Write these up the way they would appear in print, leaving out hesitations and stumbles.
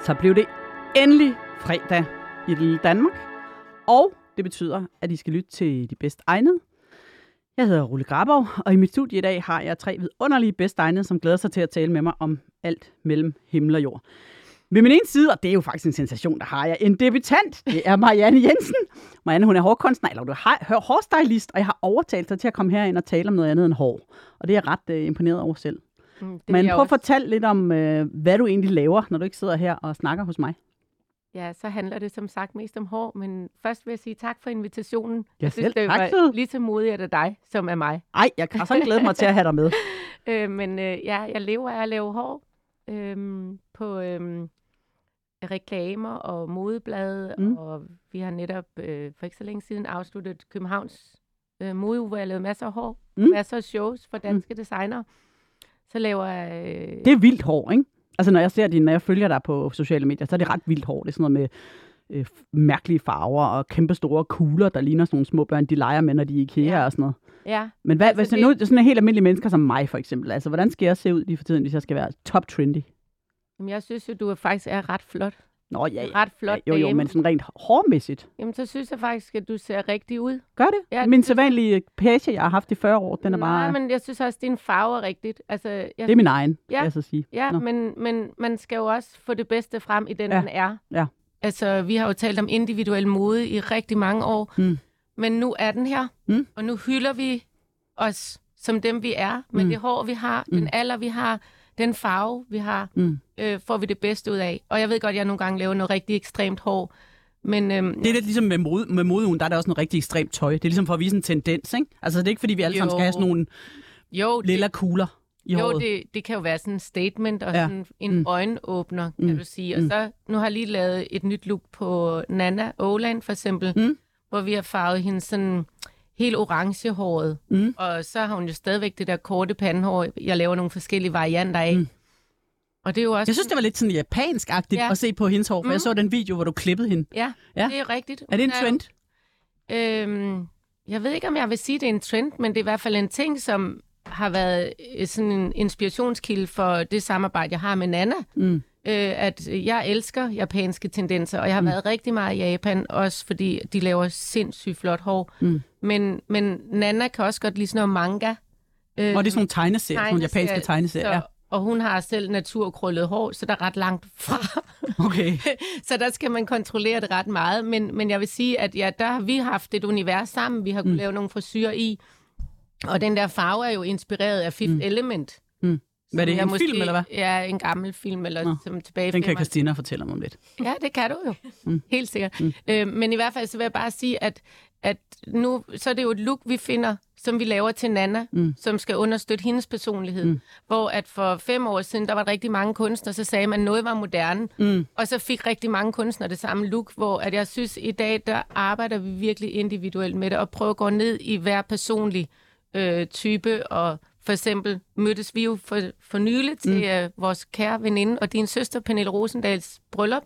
Så blev det endelig fredag i lille Danmark, og det betyder, at I skal lytte til de bedst egnede. Jeg hedder Rulle Grabov, og i mit studie i dag har jeg 3 vidunderlige bedst egnede, som glæder sig til at tale med mig om alt mellem himmel og jord. Ved min ene side, og det er jo faktisk en sensation, der har jeg en debutant. Det er Marianne Jensen. Marianne, hun er hårkunstner, eller hårstylist, og jeg har overtalt dig til at komme herind og tale om noget andet end hår. Og det er jeg ret imponeret over selv. Men prøv at fortælle lidt om, hvad du egentlig laver, når du ikke sidder her og snakker hos mig. Ja, så handler det som sagt mest om hår, men først vil jeg sige tak for invitationen. Jeg synes, det var lige så modigt af dig, som af mig. Ej, jeg kan så glæde mig til at have dig med. Jeg lever af at lave hår på reklamer og modeblade, og vi har netop for ikke så længe siden afsluttet Københavns modeuge, hvor jeg lavede masser af hår, masser af shows for danske designere. Så laver jeg... Det er vildt hår, ikke? Altså, når jeg følger dig på sociale medier, så er det ret vildt hår. Det er sådan noget med mærkelige farver og kæmpe store kugler, der ligner sådan nogle små børn, de leger med, når de er i IKEA og sådan noget. Ja. Men hvis nu er sådan en helt almindelig mennesker som mig, for eksempel, altså, hvordan skal jeg se ud lige for tiden, hvis jeg skal være top trendy? Jamen, jeg synes jo, du faktisk er ret flot. Nå ja, ret flot jo, men sådan rent hårmæssigt. Jamen, så synes jeg faktisk, at du ser rigtig ud. Gør det? Ja, min sædvanlige page, jeg har haft i 40 år, den er bare... Nej, men jeg synes også, at din farve er rigtigt. Altså, det er min egen, vil jeg så sige. Ja, men man skal jo også få det bedste frem i den, man er. Ja. Altså, vi har jo talt om individuel mode i rigtig mange år, men nu er den her, og nu hylder vi os som dem, vi er, med det hår, vi har, den alder, vi har, den farve, vi har, får vi det bedste ud af. Og jeg ved godt, at jeg nogle gange laver noget rigtig ekstremt hår. Men, det er lidt ligesom med modeugen, der er der også noget rigtig ekstremt tøj. Det er ligesom for at vise en tendens, ikke? Altså det er ikke, fordi vi alle sammen skal have sådan nogle lilla kugler i håret. Jo, det kan jo være sådan en statement og sådan en øjenåbner, kan du sige. Og så, nu har jeg lige lavet et nyt look på Nana Oland, for eksempel, hvor vi har farvet hende sådan... helt orangehåret, og så har hun jo stadigvæk det der korte pandehår, jeg laver nogle forskellige varianter af. Og det er jo også... Jeg synes, det var lidt sådan japansk-agtigt at se på hendes hår, for jeg så den video, hvor du klippede hende. Ja, det er rigtigt. Er det en trend? Jeg ved ikke, om jeg vil sige, det er en trend, men det er i hvert fald en ting, som har været sådan en inspirationskilde for det samarbejde, jeg har med Nana. At jeg elsker japanske tendenser, og jeg har været rigtig meget i Japan, også fordi de laver sindssygt flot hår. Men Nana kan også godt lide sådan noget manga. Og det er sådan nogle tegneserier, sådan nogle japanske tegneserier. Og hun har selv naturkrøllet hår, så der er ret langt fra. Okay. Så der skal man kontrollere det ret meget. Men jeg vil sige, at der har vi haft et univers sammen, vi har kunnet lave nogle frisyrer i. Og den der farve er jo inspireret af Fifth Element. Hvad er det, en film, eller hvad? Ja, en gammel film, eller som tilbage. Den kan Christina fortælle mig om lidt. Ja, det kan du jo. Helt sikkert. Men i hvert fald, så vil jeg bare sige, at nu, så er det jo et look, vi finder, som vi laver til Nana, som skal understøtte hendes personlighed. Hvor at for 5 år siden, der var rigtig mange kunstnere, så sagde man, at noget var moderne. Og så fik rigtig mange kunstnere det samme look, hvor at jeg synes, at i dag, der arbejder vi virkelig individuelt med det, og prøver at gå ned i hver personlig type, og for eksempel mødtes vi jo for nylig til vores kære veninde og din søster, Pernille Rosendals bryllup.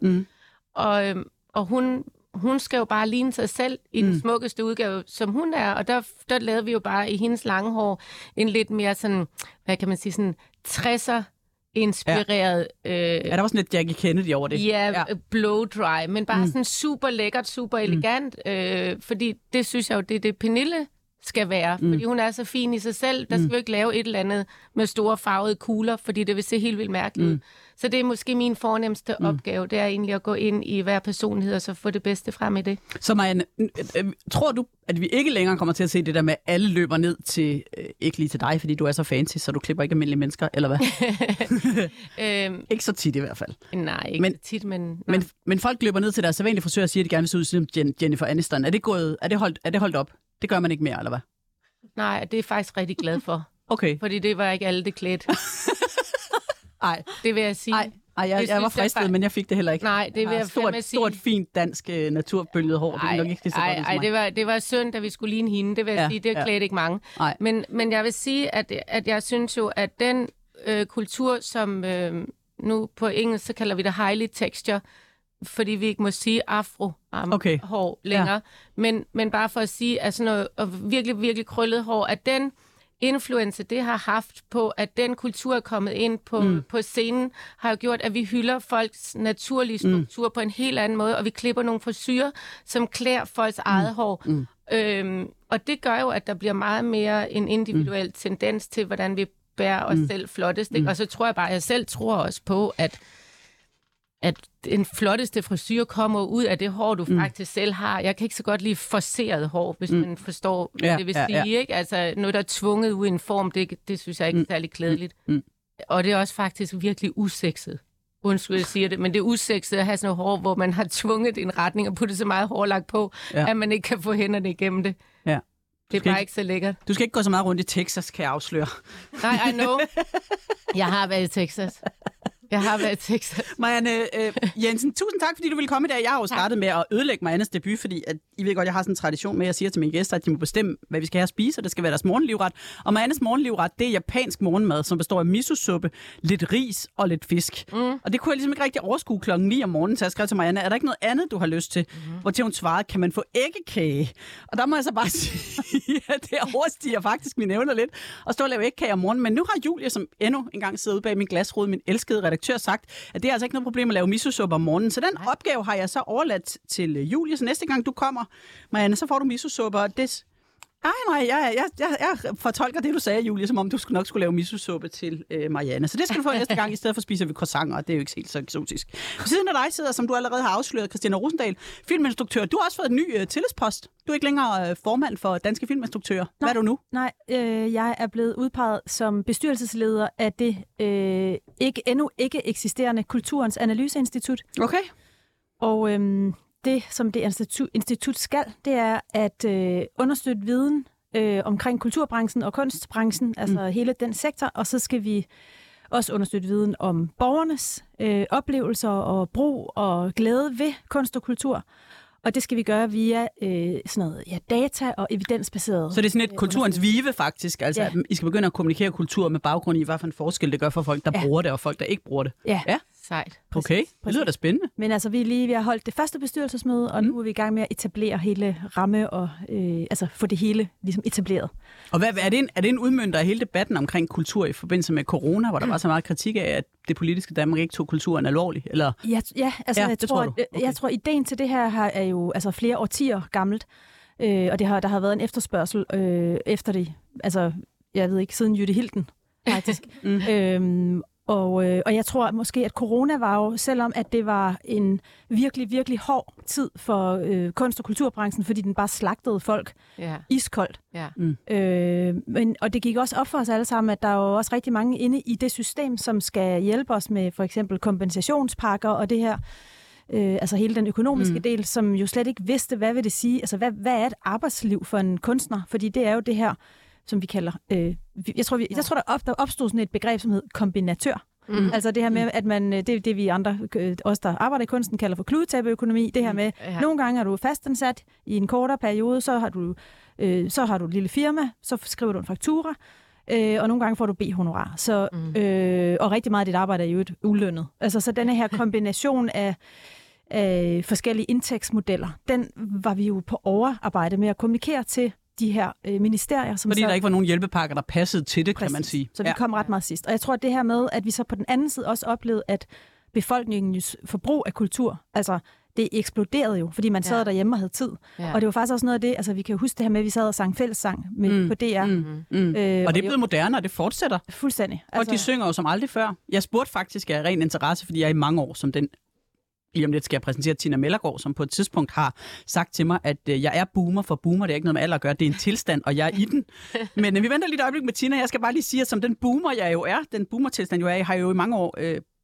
Og hun skal jo bare ligne sig selv i den smukkeste udgave, som hun er. Og der lavede vi jo bare i hendes lange hår en lidt mere sådan, hvad kan man sige, sådan 60'er inspireret. Der var sådan lidt Jackie Kennedy over det. Ja, blow dry, men bare sådan super lækkert, super elegant. Fordi det synes jeg jo, det Pernille skal være, fordi hun er så fin i sig selv. Der skal vi ikke lave et eller andet med store farvede kugler, fordi det vil se helt vildt mærkeligt ud. Så det er måske min fornemmeste opgave, det er egentlig at gå ind i hver personlighed og så få det bedste frem i det. Så Marianne, tror du, at vi ikke længere kommer til at se det der med, at alle løber ned til, ikke lige til dig, fordi du er så fancy, så du klipper ikke almindelige mennesker, eller hvad? Ikke så tit i hvert fald. Nej, ikke så tit, men folk løber ned til deres sædvanlige frisør og siger, at de gerne vil se ud som Jennifer Aniston. Er det holdt op? Det gør man ikke mere, eller hvad? Nej, det er jeg faktisk rigtig glad for. Okay. Fordi det var ikke alle, det klædt. Nej. Det vil jeg sige. Jeg var fristet, men jeg fik det heller ikke. Nej, det vil jeg sige. Stort, fint dansk naturbølget hår. Nej, det var synd, da vi skulle ligne hende. Det vil jeg sige, det klædte ikke mange. Men jeg vil sige, at jeg synes jo, at den kultur, som nu på engelsk, så kalder vi det highly texture, fordi vi ikke må sige afro-hår længere. Men bare for at sige, at sådan noget virkelig, virkelig krøllet hår, at den influence det har haft på, at den kultur er kommet ind på scenen, har jo gjort, at vi hylder folks naturlige struktur på en helt anden måde, og vi klipper nogle frisyrer, som klæder folks eget hår. Og det gør jo, at der bliver meget mere en individuel tendens til, hvordan vi bærer os selv flottest. Og så tror jeg bare, jeg selv tror også på, at den flotteste frisyr kommer ud af det hår, du faktisk selv har. Jeg kan ikke så godt lide forceret hår, hvis man forstår, hvad det vil sige. Ikke? Altså, noget, der er tvunget ud i en form, det synes jeg ikke er særlig klædeligt. Og det er også faktisk virkelig usekset. Undskyld, jeg siger det, men det er usekset at have sådan noget hår, hvor man har tvunget en retning og puttet så meget hårlagt på, at man ikke kan få hænderne igennem det. Ja. Det er bare ikke så lækkert. Du skal ikke gå så meget rundt i Texas, kan jeg afsløre. Nej, I know. Jeg har været i Texas. Marianne Jensen, tusind tak, fordi du ville komme i dag. Jeg har jo startet med at ødelægge Mariannes debut, fordi at, I ved godt, jeg har sådan en tradition med, at jeg siger til mine gæster, at de må bestemme, hvad vi skal have at spise, og det skal være deres morgenlivret. Og Mariannes morgenlivret, det er japansk morgenmad, som består af miso-suppe, lidt ris og lidt fisk. Og det kunne jeg ligesom ikke rigtig overskue klokken 9 om morgenen, så jeg skrev til Marianne, er der ikke noget andet, du har lyst til? Hvor hun svarede, kan man få æggekage? Og der må jeg så bare sige, at det overstiger faktisk mine evner lidt at stå og lave æggekage om morgenen. Men nu har Julie, som endnu engang sidder ude bag min glasrude, min elskede redaktør, sagt, at det er altså ikke noget problem at lave miso-suppe om morgenen. Så den opgave har jeg så overladt til Julie. Så næste gang du kommer, Marianne, så får du miso-suppe. Og det... Jeg fortolker det, du sagde, Julie, som om du nok skulle lave miso-suppe til Marianne. Så det skal du få næste gang. I stedet for spiser vi croissanter, og det er jo ikke helt så eksotisk. På siden af dig sidder, som du allerede har afsløret, Christina Rosendal, filminstruktør. Du har også fået en ny tillidspost. Du er ikke længere formand for Danske Filminstruktører. Hvad er du nu? Nej, jeg er blevet udpeget som bestyrelsesleder af det endnu ikke eksisterende Kulturens Analyseinstitut. Okay. Og det, som det institut skal, det er at understøtte viden omkring kulturbranchen og kunstbranchen, altså hele den sektor, og så skal vi også understøtte viden om borgernes oplevelser og brug og glæde ved kunst og kultur. Og det skal vi gøre via sådan noget, data og evidensbaseret. Så det er sådan et kulturens vive faktisk, altså at I skal begynde at kommunikere kultur med baggrund i, hvad for en forskel det gør for folk, der bruger det, og folk, der ikke bruger det. Ja. Sejt. Okay, det lyder da spændende. Men altså, vi har holdt det første bestyrelsesmøde, og nu er vi i gang med at etablere hele ramme og få det hele ligesom etableret. Og er det en udmønter af hele debatten omkring kultur i forbindelse med corona, hvor der var så meget kritik af, at det politiske Danmark ikke tog kulturen alvorligt? Eller? Jeg tror, ideen til det her er jo flere årtier gammelt, og der har været en efterspørgsel efter det. Altså, jeg ved ikke, siden Jytte Hilden, faktisk. Og jeg tror måske, at corona var jo, selvom at det var en virkelig, virkelig hård tid for kunst- og kulturbranchen, fordi den bare slagtede folk iskoldt. Og det gik også op for os alle sammen, at der er jo også rigtig mange inde i det system, som skal hjælpe os med for eksempel kompensationspakker og det her. Hele den økonomiske del, som jo slet ikke vidste, hvad vil det sige? Altså, hvad er et arbejdsliv for en kunstner? Fordi det er jo det her, som vi kalder... Jeg tror, der opstod sådan et begreb, som hed kombinatør. Altså det her med, at man, det vi andre, os der arbejder i kunsten, kalder for kludetæppeøkonomi. Det her med, nogle gange er du fastansat i en kortere periode, så har du et lille firma, så skriver du en faktura, og nogle gange får du B-honorar. Og rigtig meget af dit arbejde er jo et ulønnet. Altså så denne her kombination af forskellige indtægtsmodeller, den var vi jo på overarbejde med at kommunikere til de her ministerier. Fordi der ikke var nogen hjælpepakker, der passede til det, kan man sige. Så vi kom ret meget sidst. Og jeg tror, at det her med, at vi så på den anden side også oplevede, at befolkningens forbrug af kultur, altså det eksploderede jo, fordi man sad derhjemme og havde tid. Og det var faktisk også noget af det, altså vi kan jo huske det her med, at vi sad og sang fællessang på DR. Og det er blevet moderne, og det fortsætter. Fuldstændig. Og de synger jo som aldrig før. Jeg spurgte faktisk af ren interesse, fordi jeg er i mange år som den. Lige om lidt skal jeg præsentere Tina Mellergaard, som på et tidspunkt har sagt til mig, at jeg er boomer, for boomer det er ikke noget med alder at gøre, det er en tilstand, og jeg er i den. Men vi venter lidt et øjeblik med Tina. Jeg skal bare lige sige, at som den boomer jeg jo er, den boomer-tilstand jeg har jo i mange år,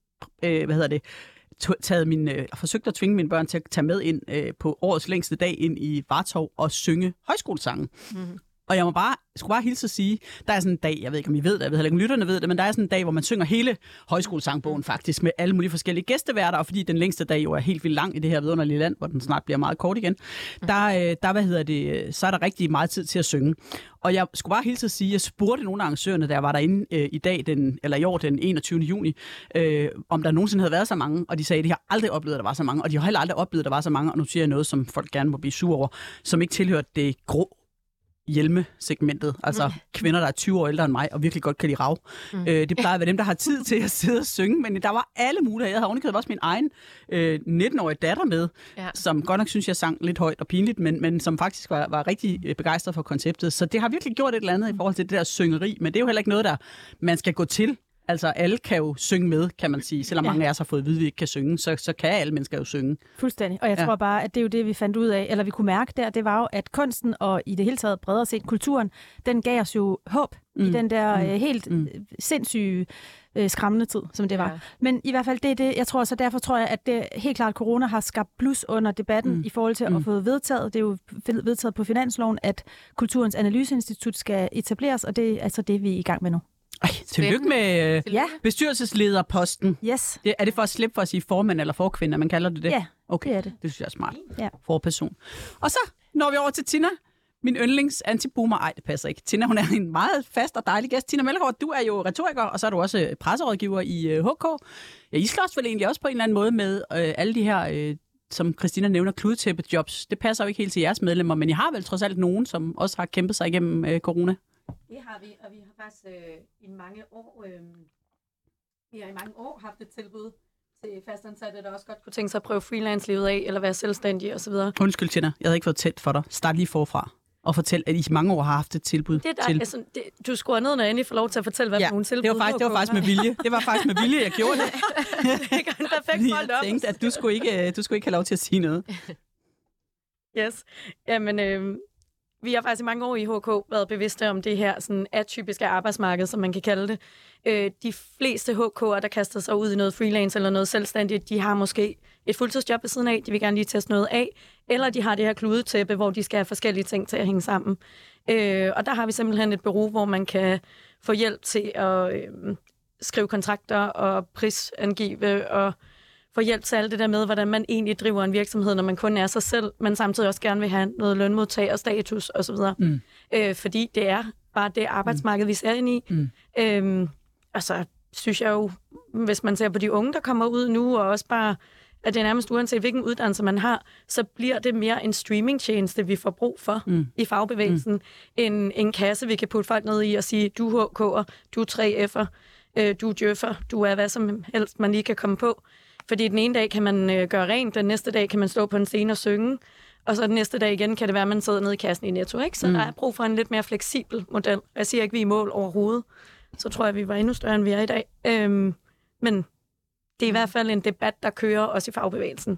forsøgt at tvinge mine børn til at tage med ind på årets længste dag ind i Vartov og synge højskolesangen. Og jeg skulle bare hilse at sige, der er sådan en dag, jeg ved ikke om I ved det, jeg ved heller ikke om lytterne ved det, men der er sådan en dag, hvor man synger hele højskolesangbogen faktisk med alle mulige forskellige gæsteværter, og fordi den længste dag jo er helt vildt lang i det her vidunderlige land, hvor den snart bliver meget kort igen, så er der rigtig meget tid til at synge. Og jeg skulle bare hilse at sige, jeg spurgte nogle af arrangørerne, da jeg var derinde i år den 21. juni, om der nogensinde havde været så mange, og de sagde, at de har aldrig oplevet, at der var så mange, og de har heller aldrig oplevet, at der var så mange, og nu siger jeg noget, som folk gerne må blive sure over, som ikke tilhørte det grå hjelmesegmentet, altså kvinder, der er 20 år ældre end mig, og virkelig godt kan lide rav. Det plejer at være dem, der har tid til at sidde og synge, men der var alle mulige. Jeg havde ovenikøbet også min egen 19-årige datter med, som godt nok synes, jeg sang lidt højt og pinligt, men som faktisk var rigtig begejstret for konceptet. Så det har virkelig gjort et eller andet i forhold til det der syngeri, men det er jo heller ikke noget, der man skal gå til. Altså, alle kan jo synge med, kan man sige. Selvom mange af os har fået at vide, at vi ikke kan synge, så kan alle mennesker jo synge. Fuldstændig. Og jeg tror bare, at det er jo det, vi fandt ud af, eller vi kunne mærke der, det var jo, at kunsten og i det hele taget bredere set kulturen, den gav os jo håb i den der helt sindssyge skræmmende tid, som det var. Ja. Men i hvert fald, det er det, jeg tror, så derfor tror jeg, at det helt klart, corona har skabt blus under debatten i forhold til at få vedtaget. Det er jo vedtaget på finansloven, at Kulturens Analyseinstitut skal etableres, og det er altså det, vi er i gang med nu. Tillykke med bestyrelseslederposten. Yes. Er det for at slippe for at sige formand eller forkvinde, man kalder det det? Ja, okay. Det er det. Det synes jeg er smart. Ja. Forperson. Og så når vi over til Tina, min yndlings antiboomer. Ej, det passer ikke. Tina, hun er en meget fast og dejlig gæst. Tina Melgaard, du er jo retoriker, og så er du også presserådgiver i HK. Ja, I slås vel egentlig også på en eller anden måde med alle de her, som Christina nævner, kludetæppe-jobs. Det passer jo ikke helt til jeres medlemmer, men I har vel trods alt nogen, som også har kæmpet sig igennem corona? Det har vi, og vi har faktisk i mange år haft et tilbud til fastansatte, der også godt kunne tænke sig at prøve freelance-livet af, eller være selvstændige osv. Undskyld, Tina, jeg havde ikke fået tæt for dig. Start lige forfra og fortæl, at I i mange år har haft et tilbud. Det der, altså, du skruer ned, når jeg endelig får lov til at fortælle, hvad for nogle tilbud det var faktisk med vilje. Det var faktisk med vilje, jeg gjorde det. Det gør en perfekt hold op. Jeg tænkte, at du skulle ikke have lov til at sige noget. Yes. Jamen, vi har faktisk i mange år i HK været bevidste om det her sådan atypiske arbejdsmarked, som man kan kalde det. De fleste HK'er, der kaster sig ud i noget freelance eller noget selvstændigt, de har måske et fuldtidsjob ved siden af, de vil gerne lige teste noget af, eller de har det her kludetæppe, hvor de skal have forskellige ting til at hænge sammen. Og der har vi simpelthen et bureau, hvor man kan få hjælp til at skrive kontrakter og prisangive og få hjælp til alt det der med, hvordan man egentlig driver en virksomhed, når man kun er sig selv, men samtidig også gerne vil have noget lønmodtagerstatus osv. Fordi det er bare det arbejdsmarked, vi ser ind i. Og så synes jeg jo, hvis man ser på de unge, der kommer ud nu, og også bare, at det er nærmest uanset hvilken uddannelse man har, så bliver det mere en streamingtjeneste, vi får brug for i fagbevægelsen, end en kasse, vi kan putte folk ned i og sige, du er HK'er, du er 3F'er, du er djøffer, du er hvad som helst, man lige kan komme på. Fordi den ene dag kan man gøre rent, den næste dag kan man stå på en scene og synge, og så den næste dag igen kan det være, at man sidder nede i kassen i Netto, ikke? Så der er brug for en lidt mere fleksibel model. Jeg siger ikke, at vi er i mål overhovedet. Så tror jeg, vi var endnu større, end vi er i dag. Men det er i hvert fald en debat, der kører også i fagbevægelsen.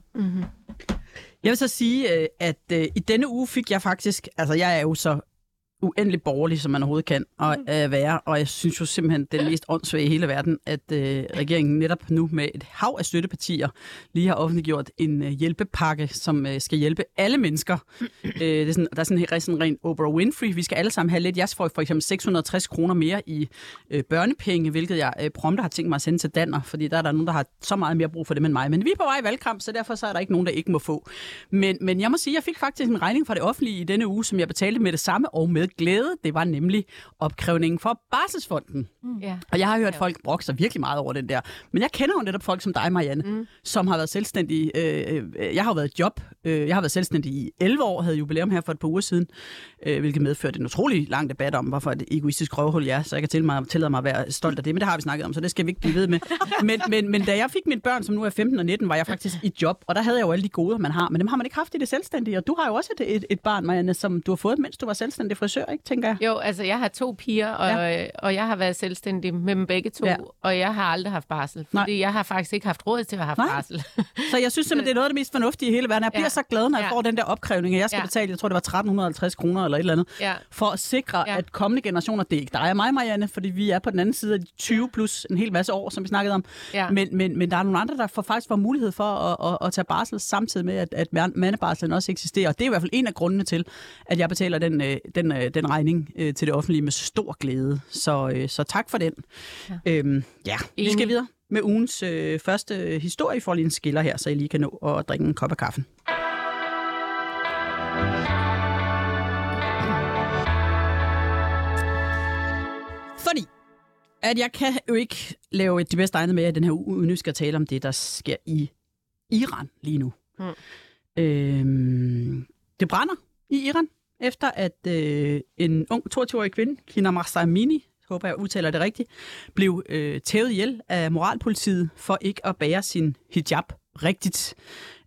Jeg vil så sige, at i denne uge fik jeg faktisk, altså jeg er jo så uendelig borgerlig, som man overhovedet kan være, og jeg synes jo simpelthen, det er det mest åndssvage i hele verden, at regeringen netop nu med et hav af støttepartier lige har offentliggjort en hjælpepakke, som skal hjælpe alle mennesker. Det er sådan, der er sådan en ren Oprah Winfrey. Vi skal alle sammen have lidt. Jeg får for eksempel 660 kroner mere i børnepenge, hvilket jeg prompte har tænkt mig at sende til Danner, fordi der er nogen, der har så meget mere brug for det end mig. Men vi er på vej i valgkamp, så derfor så er der ikke nogen, der ikke må få. Men jeg må sige, jeg fik faktisk en regning fra det offentlige i denne uge, som jeg betalte med det samme og med glæde. Det var nemlig opkrævningen for Barselsfonden. Og jeg har hørt folk brokke sig virkelig meget over den der. Men jeg kender jo netop folk som dig, Marianne, som har været selvstændige. Jeg har jo været i job. Jeg har været selvstændig i 11 år, havde jubilæum her for et par uger siden, hvilket medførte en utrolig lang debat om, hvorfor et egoistisk røvhul jeg er, så jeg kan tillade mig at være stolt af det, men det har vi snakket om, så det skal vi ikke blive ved med. Men da jeg fik mine børn, som nu er 15 og 19, var jeg faktisk i job, og der havde jeg jo alle de goder, man har, men dem har man ikke haft i det selvstændige, og du har jo også et barn, Marianne, som du har fået, mens du var selvstændig frisør, ikke, tænker jeg? Jo, altså jeg har 2 piger, og jeg har været selvstændig med dem begge 2, og jeg har aldrig haft barsel, fordi jeg har faktisk ikke haft råd til at have barsel. Så jeg synes simpelthen, det er noget af det mest fornuftige i hele verden. Jeg bliver så glad, når jeg får den der opkrævning, at jeg skal betale, jeg tror det var 1350 kroner eller et eller andet, for at sikre, at kommende generationer, det er ikke dig og mig, Marianne, fordi vi er på den anden side af de 20 plus en hel masse år, som vi snakkede om. Men der er nogle andre, der faktisk får mulighed for at tage barsel, samtidig med, at mandebarslen også eksisterer. Og det er i hvert fald en af grundene til, at jeg betaler den regning til det offentlige med stor glæde. Så tak for den. Vi skal videre med ugens første historie. I får lige en skiller her, så I lige kan nå at drikke en kop af kaffen. Fordi at jeg kan jo ikke lave det bedste egnet med, at den her uge nu skal tale om det, der sker i Iran lige nu. Det brænder i Iran. efter at en ung 22-årig kvinde, Kina Mahsa Amini, håber jeg udtaler det rigtigt, blev tævet ihjel af moralpolitiet for ikke at bære sin hijab rigtigt.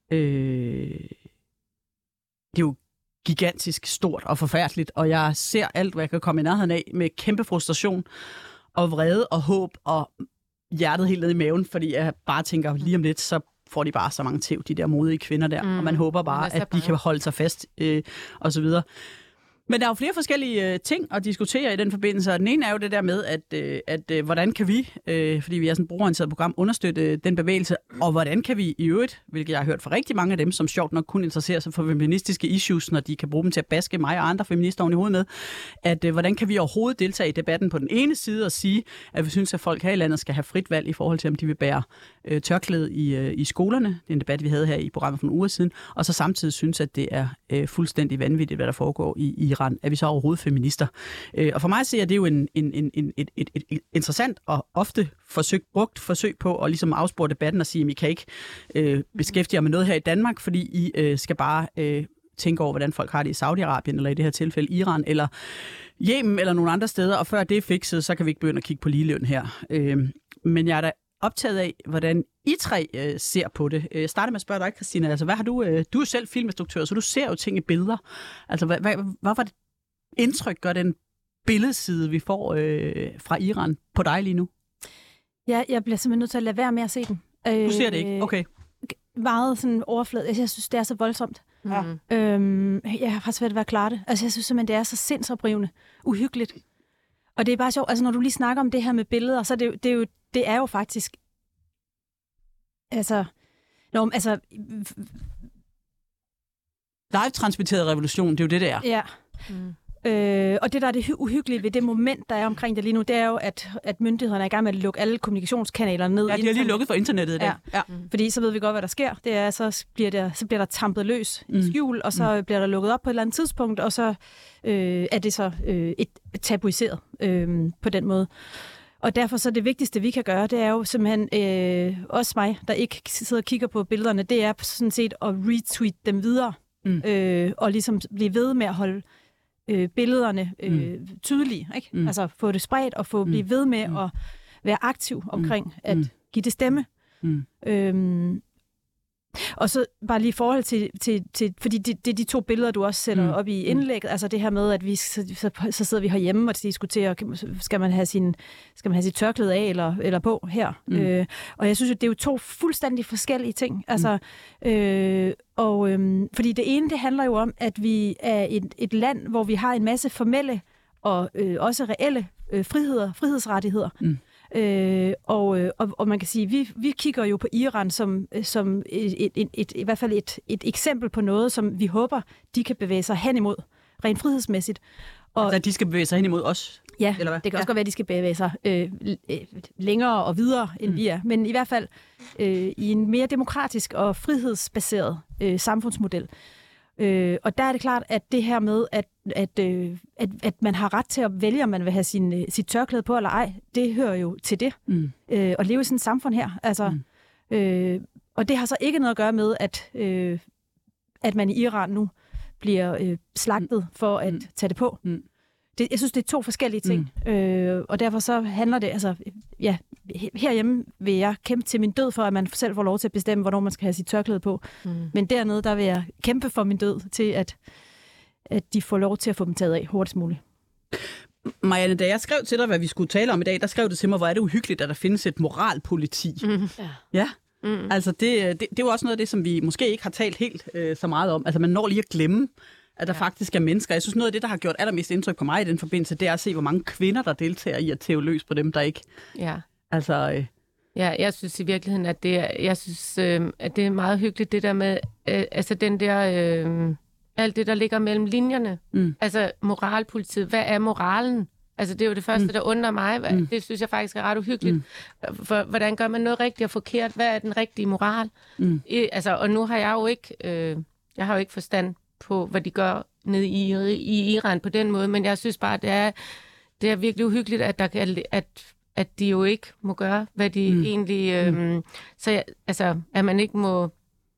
Det er jo gigantisk stort og forfærdeligt, og jeg ser alt, hvad jeg kan komme i nærheden af, med kæmpe frustration og vrede og håb og hjertet helt ned i maven, fordi jeg bare tænker, lige om lidt, så får de bare så mange tæv, de der modige kvinder der, og man håber bare, at de kan holde sig fast og så videre. Men der er jo flere forskellige ting at diskutere i den forbindelse, og den ene er jo det der med, at hvordan kan vi, fordi vi er sådan et brugerorienteret program, understøtte den bevægelse, og hvordan kan vi i øvrigt, hvilket jeg har hørt fra rigtig mange af dem, som sjovt nok kun interesserer sig for feministiske issues, når de kan bruge dem til at baske mig og andre feminister oven i hovedet med, at hvordan kan vi overhovedet deltage i debatten på den ene side og sige, at vi synes, at folk her i landet skal have frit valg i forhold til, om de vil bære tørklæde i skolerne. Det er en debat, vi havde her i programmet for nogle uger siden, og så samtidig synes, at det er fuldstændig vanvittigt, hvad der foregår i Iran. Er vi så overhovedet feminister? Og for mig ser det jo et interessant og ofte brugt forsøg på at ligesom afspore debatten og sige, at I kan ikke beskæftige jer med noget her i Danmark, fordi I skal bare tænke over, hvordan folk har det i Saudi-Arabien, eller i det her tilfælde Iran, eller Yemen, eller nogle andre steder, og før det er fikset, så kan vi ikke begynde at kigge på ligeløn her. Men jeg er da optaget af, hvordan I tre ser på det. Jeg starter med at spørge dig, Christina. Altså, hvad har du er selv filminstruktør, så du ser jo ting i billeder. Altså, hvad var det indtryk gør den billedside, vi får fra Iran på dig lige nu? Ja, jeg bliver simpelthen nødt til at lade være med at se den. Du ser det ikke? Okay. Meget sådan overfladet. Jeg synes, det er så voldsomt. Ja. Jeg har faktisk svært ved at klare det. Altså, jeg synes simpelthen, det er så sindsoprivende. Uhyggeligt. Og det er bare sjovt. Altså, når du lige snakker om det her med billeder, så det er jo faktisk... Altså... Live-transmitteret revolution, det er jo det, det er. Ja. Og det, der er det uhyggelige ved det moment, der er omkring det lige nu, det er jo, at myndighederne er i gang med at lukke alle kommunikationskanaler ned. Ja, de har lige lukket for internettet i dag. Ja. Fordi så ved vi godt, hvad der sker. Det er, så bliver der tampet løs i skjul, og så bliver der lukket op på et eller andet tidspunkt, og så er det så et tabuiseret på den måde. Og derfor så det vigtigste, vi kan gøre, det er jo simpelthen også mig, der ikke sidder og kigger på billederne, det er sådan set at retweet dem videre, og ligesom blive ved med at holde billederne tydelige, ikke? Altså få det spredt og blive ved med at være aktiv omkring at give det stemme. Og så bare lige i forhold til fordi det er de to billeder, du også sætter op i indlægget, altså det her med, at vi så sidder vi herhjemme og diskuterer, skal man have sit tørklæde af eller på her. Og jeg synes, at det er jo to fuldstændig forskellige ting. Altså, fordi det ene, det handler jo om, at vi er et land, hvor vi har en masse formelle og også reelle frihedsrettigheder. Og man kan sige, vi kigger jo på Iran som i hvert fald et eksempel på noget, som vi håber, de kan bevæge sig hen imod, rent frihedsmæssigt. Og altså, de skal bevæge sig hen imod os? Ja, eller hvad? Det kan også godt være, at de skal bevæge sig længere og videre, end vi er. Men i hvert fald i en mere demokratisk og frihedsbaseret samfundsmodel. Og der er det klart, at det her med, at man har ret til at vælge, om man vil have sit tørklæde på eller ej, det hører jo til det. At leve i sådan et samfund her. Altså, og det har så ikke noget at gøre med, at man i Iran nu bliver slagtet for at tage det på. Jeg synes, det er to forskellige ting. Og derfor så handler det, altså, ja, herhjemme vil jeg kæmpe til min død for, at man selv får lov til at bestemme, hvornår man skal have sit tørklæde på. Men dernede, der vil jeg kæmpe for min død til, at de får lov til at få dem taget af hurtigst muligt. Marianne, da jeg skrev til dig, hvad vi skulle tale om i dag, der skrev du til mig, hvor er det uhyggeligt, at der findes et moralpoliti. Ja. Altså, det er jo også noget af det, som vi måske ikke har talt helt så meget om. Altså, man når lige at glemme, at der faktisk er mennesker. Jeg synes, noget af det, der har gjort allermest indtryk på mig i den forbindelse, det er at se, hvor mange kvinder, der deltager i at tæve løs på dem, der ikke... Ja. Altså... Ja, jeg synes i virkeligheden, at det er meget hyggeligt, det der med, altså den der... alt det, der ligger mellem linjerne. Altså, moralpolitiet. Hvad er moralen? Altså, det er jo det første, der undrer mig. Det synes jeg faktisk er ret uhyggeligt. For hvordan gør man noget rigtigt og forkert? Hvad er den rigtige moral? Altså, og nu har jeg jo ikke... jeg har jo ikke forstand på, hvad de gør nede i Iran på den måde, men jeg synes bare, det er virkelig uhyggeligt, at de jo ikke må gøre, hvad de egentlig... at man ikke må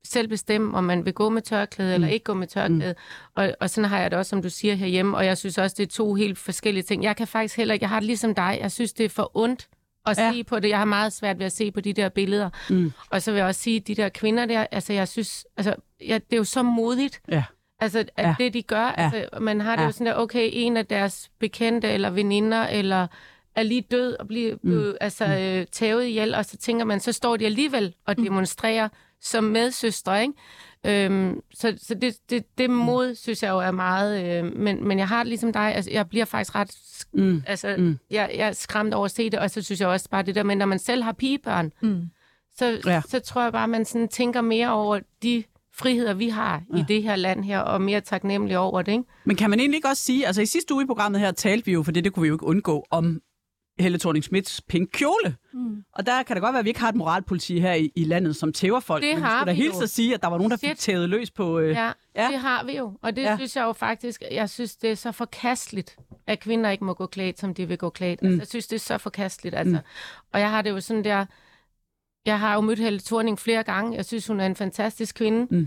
selv bestemme, om man vil gå med tørklæde eller ikke gå med tørklæde. Og sådan har jeg det også, som du siger, herhjemme. Og jeg synes også, det er 2 helt forskellige ting. Jeg kan faktisk heller ikke, jeg har det ligesom dig. Jeg synes, det er for ondt at se på det. Jeg har meget svært ved at se på de der billeder. Og så vil jeg også sige, de der kvinder der, altså jeg synes, altså det er jo så modigt. Ja. Altså, at det, de gør, altså, man har det jo sådan der, okay, en af deres bekendte eller veninder, eller er lige død og bliver tævet ihjel, og så tænker man, så står de alligevel og demonstrerer som medsøstre, ikke? Så det mod, synes jeg jo er meget, men jeg har det ligesom dig, altså jeg bliver faktisk ret, jeg er skræmt over at se det, og så synes jeg også bare det der med, når man selv har pigebørn, så tror jeg bare, man sådan tænker mere over de friheder, vi har i det her land her, og mere taknemmelig over det, ikke? Men kan man egentlig ikke også sige, altså i sidste uge i programmet her talte vi jo, for det kunne vi jo ikke undgå, om Helle Thorning-Schmidts pink kjole. Og der kan det godt være, at vi ikke har et moralpoliti her i landet, som tæver folk. Det men har vi da hilse at sige, at der var nogen, der fik tævet løs på... det har vi jo. Og det synes jeg jo faktisk, jeg synes, det er så forkasteligt, at kvinder ikke må gå klædt, som de vil gå klædt. Altså, jeg synes, det er så forkasteligt. Altså. Og jeg har det jo sådan der... Jeg har jo mødt Helle Thorning flere gange. Jeg synes, hun er en fantastisk kvinde.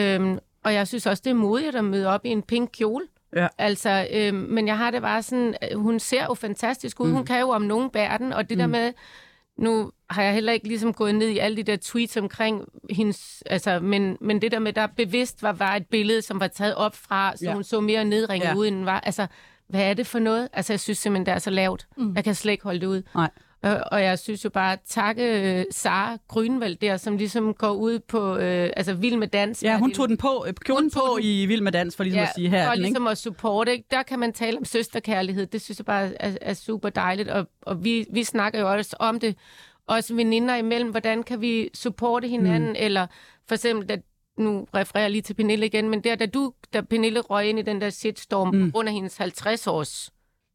Og jeg synes også, det er modigt at møde op i en pink kjole. Ja. Altså, men jeg har det bare sådan, hun ser jo fantastisk ud. Hun kan jo om nogen bære den, og det der med, nu har jeg heller ikke ligesom gået ned i alle de der tweets omkring hendes, altså, men det der med, der bevidst var et billede, som var taget op fra, så hun så mere nedringet ud, end den var. Altså, hvad er det for noget? Altså, jeg synes simpelthen, det er så lavt. Jeg kan slet ikke holde det ud. Nej. Og jeg synes jo bare, takke Sara Grünwald der, som ligesom går ud på Vild med Dans. Ja, hun tog den på, kjolen på i Vild med Dans, for ligesom at sige her. Og ligesom at supporte, ikke? Der kan man tale om søsterkærlighed. Det synes jeg bare er super dejligt, og vi snakker jo også om det, også veninder imellem, hvordan kan vi supporte hinanden, eller for eksempel, nu refererer jeg lige til Pernille igen, men da Pernille røg ind i den der shitstorm på grund af hendes 50-års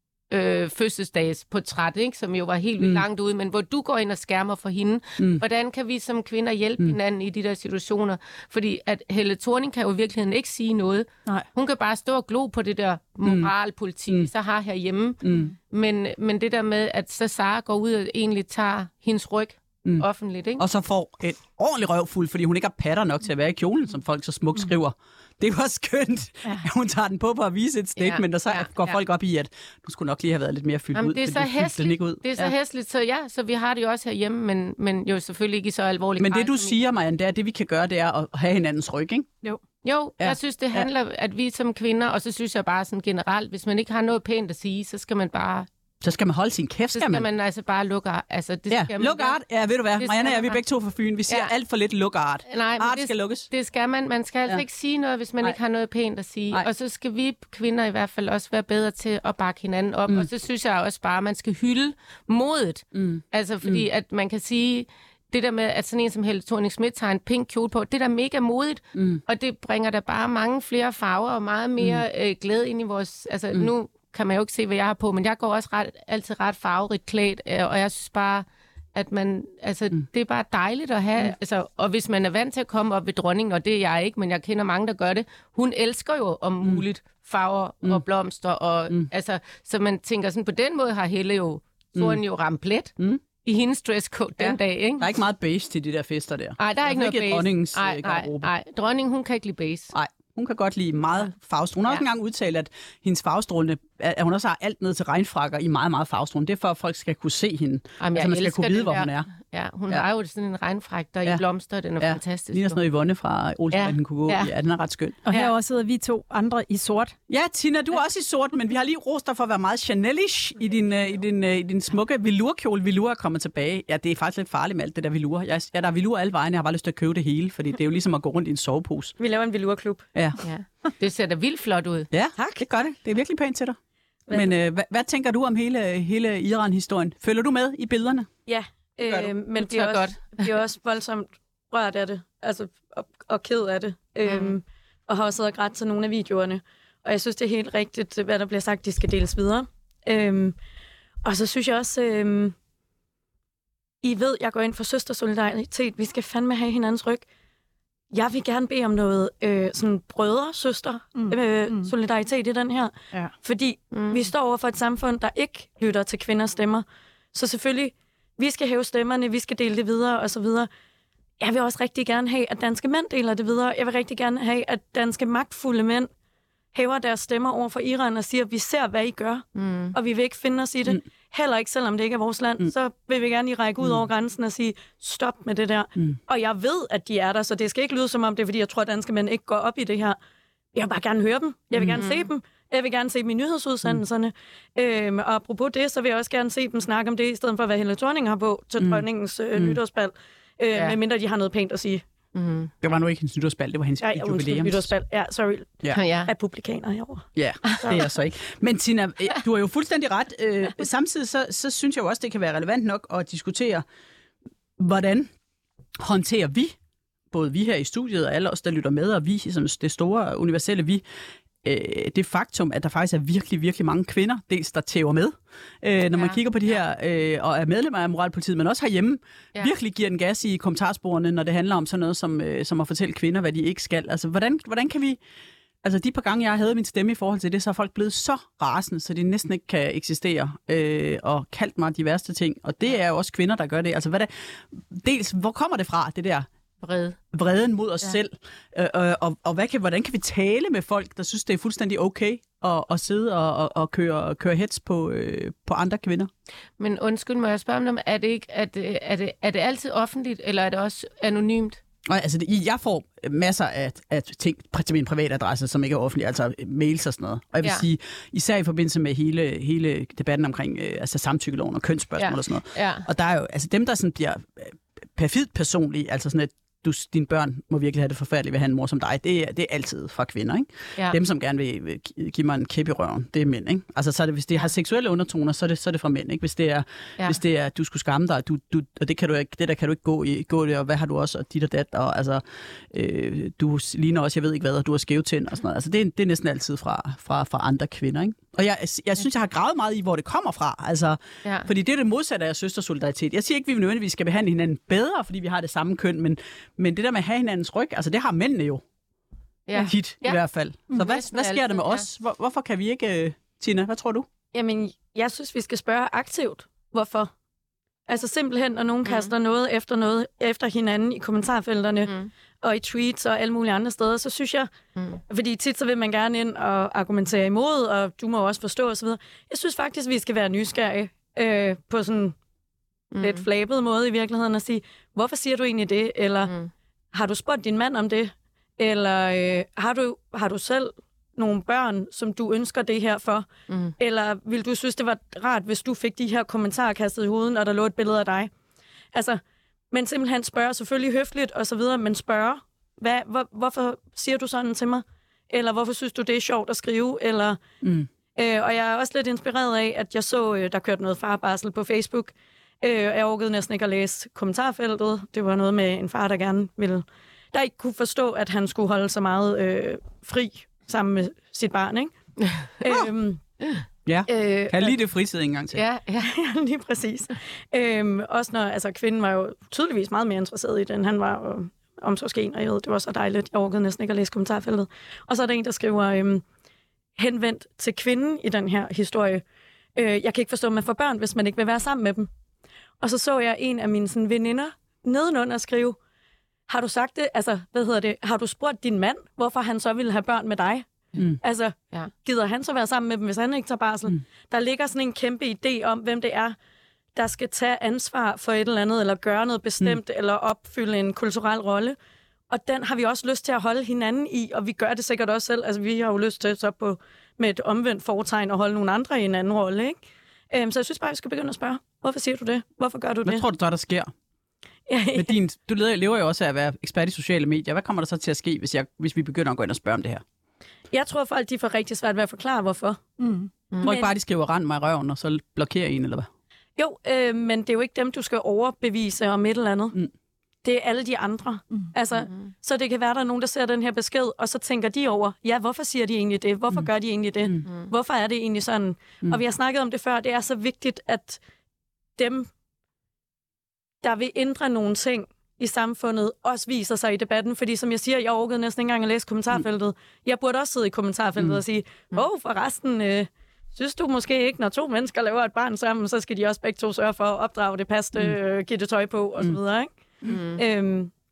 fødselsdagsportræt, ikke? Som jo var helt vildt langt ude, men hvor du går ind og skærmer for hende. Hvordan kan vi som kvinder hjælpe hinanden i de der situationer? Fordi at Helle Thorning kan jo i virkeligheden ikke sige noget. Nej. Hun kan bare stå og glo på det der moralpolitik, vi så har herhjemme. Men det der med, at så Sara går ud og egentlig tager hendes ryg offentligt, ikke? Og så får et ordentligt røvfuld, fordi hun ikke har patter nok til at være i kjolen, som folk så smukt skriver. Det var skønt, at hun tager den på at vise et statement, og så går folk op i, at du skulle nok lige have været lidt mere fyldt ud. Det er så hæsligt. Det er så hæsligt, så vi har det jo også herhjemme, men jo selvfølgelig ikke så alvorligt. Men det du siger, Marianne, det er, det vi kan gøre, det er at have hinandens ryg, ikke? Jo, jeg synes, det handler, at vi som kvinder, og så synes jeg bare sådan generelt, hvis man ikke har noget pænt at sige, så skal man bare... Så skal man holde sin kæft, så skal man altså bare lukke art. Altså, det skal man lukke art. Ja, ved du hvad? Marianne og jeg, vi er begge to fra Fyn. Vi siger alt for lidt lukke art. Nej, art skal lukkes. Det skal man. Man skal altså ikke sige noget, hvis man ikke har noget pænt at sige. Og så skal vi kvinder i hvert fald også være bedre til at bakke hinanden op. Og så synes jeg også bare, at man skal hylde modet. Altså, fordi at man kan sige... Det der med, at sådan en som Helle Thorning-Schmidt tager en pink kjole på, det er da mega modigt. Og det bringer da bare mange flere farver og meget mere glæde ind i vores... Altså, nu kan man jo ikke se, hvad jeg har på, men jeg går også altid ret farverigt klædt, og jeg synes bare, at man... Altså, det er bare dejligt at have... Altså, og hvis man er vant til at komme op ved dronningen, og det er jeg ikke, men jeg kender mange, der gør det, hun elsker jo om muligt farver og blomster, og altså... Så man tænker sådan, på den måde har Helle jo... Thorning jo ramt plet. I hendes dresscode den dag, ikke? Der er ikke meget base til de der fester der. Nej, der er ikke noget base. Dronningens Nej, dronningen, hun kan ikke lide base. Nej, hun kan godt lide meget farvestrålende. Hun har også engang udtalt, at hendes farvestrålende, at hun også har alt ned til regnfrakker i meget, meget farvestrålende. Det er for, at folk skal kunne se hende. Jamen, altså, man skal kunne vide, hvor hun er. Ja, hun har jo sådan en regnfrak, der i blomster, den er fantastisk. Ligner sådan noget Yvonne fra Olsen, kunne gå. Ja, den er ret skøn. Og herovre sidder vi 2 andre i sort. Ja, Tina, du er også i sort, men vi har lige rost dig for at være meget Chanel-ish i din smukke velourkjole. Velour er kommet tilbage. Ja, det er faktisk lidt farligt med alt det der velour. Der er velour alle vejen. Jeg har bare lyst til at købe det hele, fordi det er jo ligesom at gå rundt i en sovepose. Vi laver en velourklub. Ja. Det ser da vildt flot ud. Ja, tak. Det gør det. Det er virkelig pænt til dig. Men hvad tænker du om hele Iran-historien? Følger du med i billederne? Ja, men det er også voldsomt rørt af det, altså, og ked af det, og har også siddet og grædt til nogle af videoerne. Og jeg synes, det er helt rigtigt, hvad der bliver sagt, de skal deles videre. Og så synes jeg også, I ved, jeg går ind for søstersolidaritet. Vi skal fandme have hinandens ryg. Jeg vil gerne bede om noget sådan brødre-søster-solidaritet i den her. Ja. Fordi vi står over for et samfund, der ikke lytter til kvinders stemmer. Så selvfølgelig, vi skal hæve stemmerne, vi skal dele det videre, og så videre. Jeg vil også rigtig gerne have, at danske mænd deler det videre. Jeg vil rigtig gerne have, at danske magtfulde mænd hæver deres stemmer over for Iran og siger, at vi ser, hvad I gør, og vi vil ikke finde os i det. Heller ikke, selvom det ikke er vores land, så vil vi gerne lige række ud over grænsen og sige, stop med det der. Og jeg ved, at de er der, så det skal ikke lyde som om det er, fordi jeg tror, at danske mænd ikke går op i det her. Jeg vil bare gerne høre dem. Jeg vil gerne se dem. Jeg vil gerne se dem i nyhedsudsendelserne. Og apropos det, så vil jeg også gerne se dem snakke om det, i stedet for, hvad Helle Thorning har på til dronningens nytårsbal. Medmindre de har noget pænt at sige. Det var nu ikke hendes nytårsbal, det var hendes jubilæums. Nytårsbal. Ja, sorry. Ja. Republikaner herovre. Ja, det er så ikke. Men Tina, du har jo fuldstændig ret. Samtidig så synes jeg jo også, det kan være relevant nok at diskutere, hvordan håndterer vi, både vi her i studiet og alle os, der lytter med, og vi som det store universelle vi, det faktum, at der faktisk er virkelig, virkelig mange kvinder, dels der tæver med, når man kigger på de her, og er medlemmer af Moralpolitiet, men også herhjemme, virkelig giver den gas i kommentarsporene, når det handler om sådan noget som at fortælle kvinder, hvad de ikke skal. Altså, hvordan kan vi... Altså, de par gange, jeg havde min stemme i forhold til det, så er folk blevet så rasende, så de næsten ikke kan eksistere, og kaldt mig de værste ting. Og det er jo også kvinder, der gør det. Altså, dels, hvor kommer det fra, det der? Vreden mod os selv. Og hvordan kan vi tale med folk, der synes, det er fuldstændig okay at sidde og køre hets på andre kvinder? Men undskyld, må jeg spørge om dem, er det altid offentligt, eller er det også anonymt? Altså, jeg får masser af ting til min private adresse, som ikke er offentlige, altså mails og sådan noget. Og jeg vil sige, især i forbindelse med hele debatten omkring samtykkeloven og kønsspørgsmål og sådan noget. Og der er jo, altså dem, der sådan bliver perfidt personlige, altså sådan, at dine børn må virkelig have det forfærdeligt ved at have en mor som dig. Det er altid fra kvinder, ikke? Ja. Dem, som gerne vil give mig en kæp i røven, det er mænd, ikke? Altså, så er det, hvis det har seksuelle undertoner, så er det fra mænd, ikke? Hvis det er du skulle skamme dig, og det kan du ikke, det der kan du ikke gå det, og hvad har du også, og dit og dat, og altså, du ligner også, jeg ved ikke hvad, og du har skævtænd og sådan noget. Altså, det er næsten altid fra andre kvinder, ikke? Og jeg synes, jeg har gravet meget i, hvor det kommer fra. Altså, fordi det er det modsatte af søstersolidaritet. Jeg siger ikke, at vi nødvendigvis skal behandle hinanden bedre, fordi vi har det samme køn, men det der med at have hinandens ryg, altså det har mændene jo. Hit i hvert fald. Så hvad sker der med os? Hvorfor kan vi ikke, Tina? Hvad tror du? Jamen, jeg synes, vi skal spørge aktivt. Hvorfor? Altså simpelthen, når nogen kaster noget efter hinanden i kommentarfelterne, og i tweets og alle mulige andre steder, så synes jeg, fordi tit så vil man gerne ind og argumentere imod, og du må også forstå osv. Jeg synes faktisk, vi skal være nysgerrige på sådan lidt flabet måde i virkeligheden, og sige, hvorfor siger du egentlig det? Eller har du spurgt din mand om det? Eller har du selv nogle børn, som du ønsker det her for? Eller vil du synes, det var rart, hvis du fik de her kommentarer kastet i hovedet, og der lå et billede af dig? Altså, men simpelthen spørger, selvfølgelig høfligt og så videre, men spørger, hvorfor siger du sådan til mig? Eller hvorfor synes du, det er sjovt at skrive? Eller, og jeg er også lidt inspireret af, at jeg så, der kørte noget farbarsel på Facebook. Jeg orkede næsten ikke at læse kommentarfeltet. Det var noget med en far, der ikke kunne forstå, at han skulle holde så meget fri sammen med sit barn, ikke? Kan lige det frisæde en gang til. Ja, lige præcis. Også når kvinden var jo tydeligvis meget mere interesseret i den. Han var omsorgsgen, og jeg ved, det var så dejligt. Jeg orkede næsten ikke at læse kommentarfeltet. Og så er der en, der skriver henvendt til kvinden i den her historie. Jeg kan ikke forstå, at man får børn, hvis man ikke vil være sammen med dem. Og så jeg en af mine sådan, veninder nedenunder skrive, har du sagt det? Altså, har du spurgt din mand, hvorfor han så ville have børn med dig? Altså, gider han så være sammen med dem, hvis han ikke tager barsel? Der ligger sådan en kæmpe idé om, hvem det er, der skal tage ansvar for et eller andet, eller gøre noget bestemt, eller opfylde en kulturel rolle. Og den har vi også lyst til at holde hinanden i, og vi gør det sikkert også selv. Altså, vi har jo lyst til så med et omvendt foretegn at holde nogle andre i en anden rolle, ikke? Så jeg synes bare, vi skal begynde at spørge, hvorfor siger du det? Hvorfor gør du det? Hvad tror du, der sker? Du lever jo også af at være ekspert i sociale medier. Hvad kommer der så til at ske, hvis vi begynder at gå ind og spørge om det her? Jeg tror, folk de får rigtig svært ved at forklare, hvorfor. Tror ikke bare, de skriver rend mig i røven, og så blokerer en, eller hvad? Jo, men det er jo ikke dem, du skal overbevise om et eller andet. Det er alle de andre. Så det kan være, der er nogen, der ser den her besked, og så tænker de over, hvorfor siger de egentlig det? Hvorfor gør de egentlig det? Hvorfor er det egentlig sådan? Og vi har snakket om det før, det er så vigtigt, at dem, der vil ændre nogle ting i samfundet, også viser sig i debatten. Fordi som jeg siger, jeg orkede næsten ikke engang at læse kommentarfeltet. Jeg burde også sidde i kommentarfeltet og sige, forresten, synes du måske ikke, når to mennesker laver et barn sammen, så skal de også begge to sørge for at opdrage det, passe det, give det tøj på, og så videre, ikke?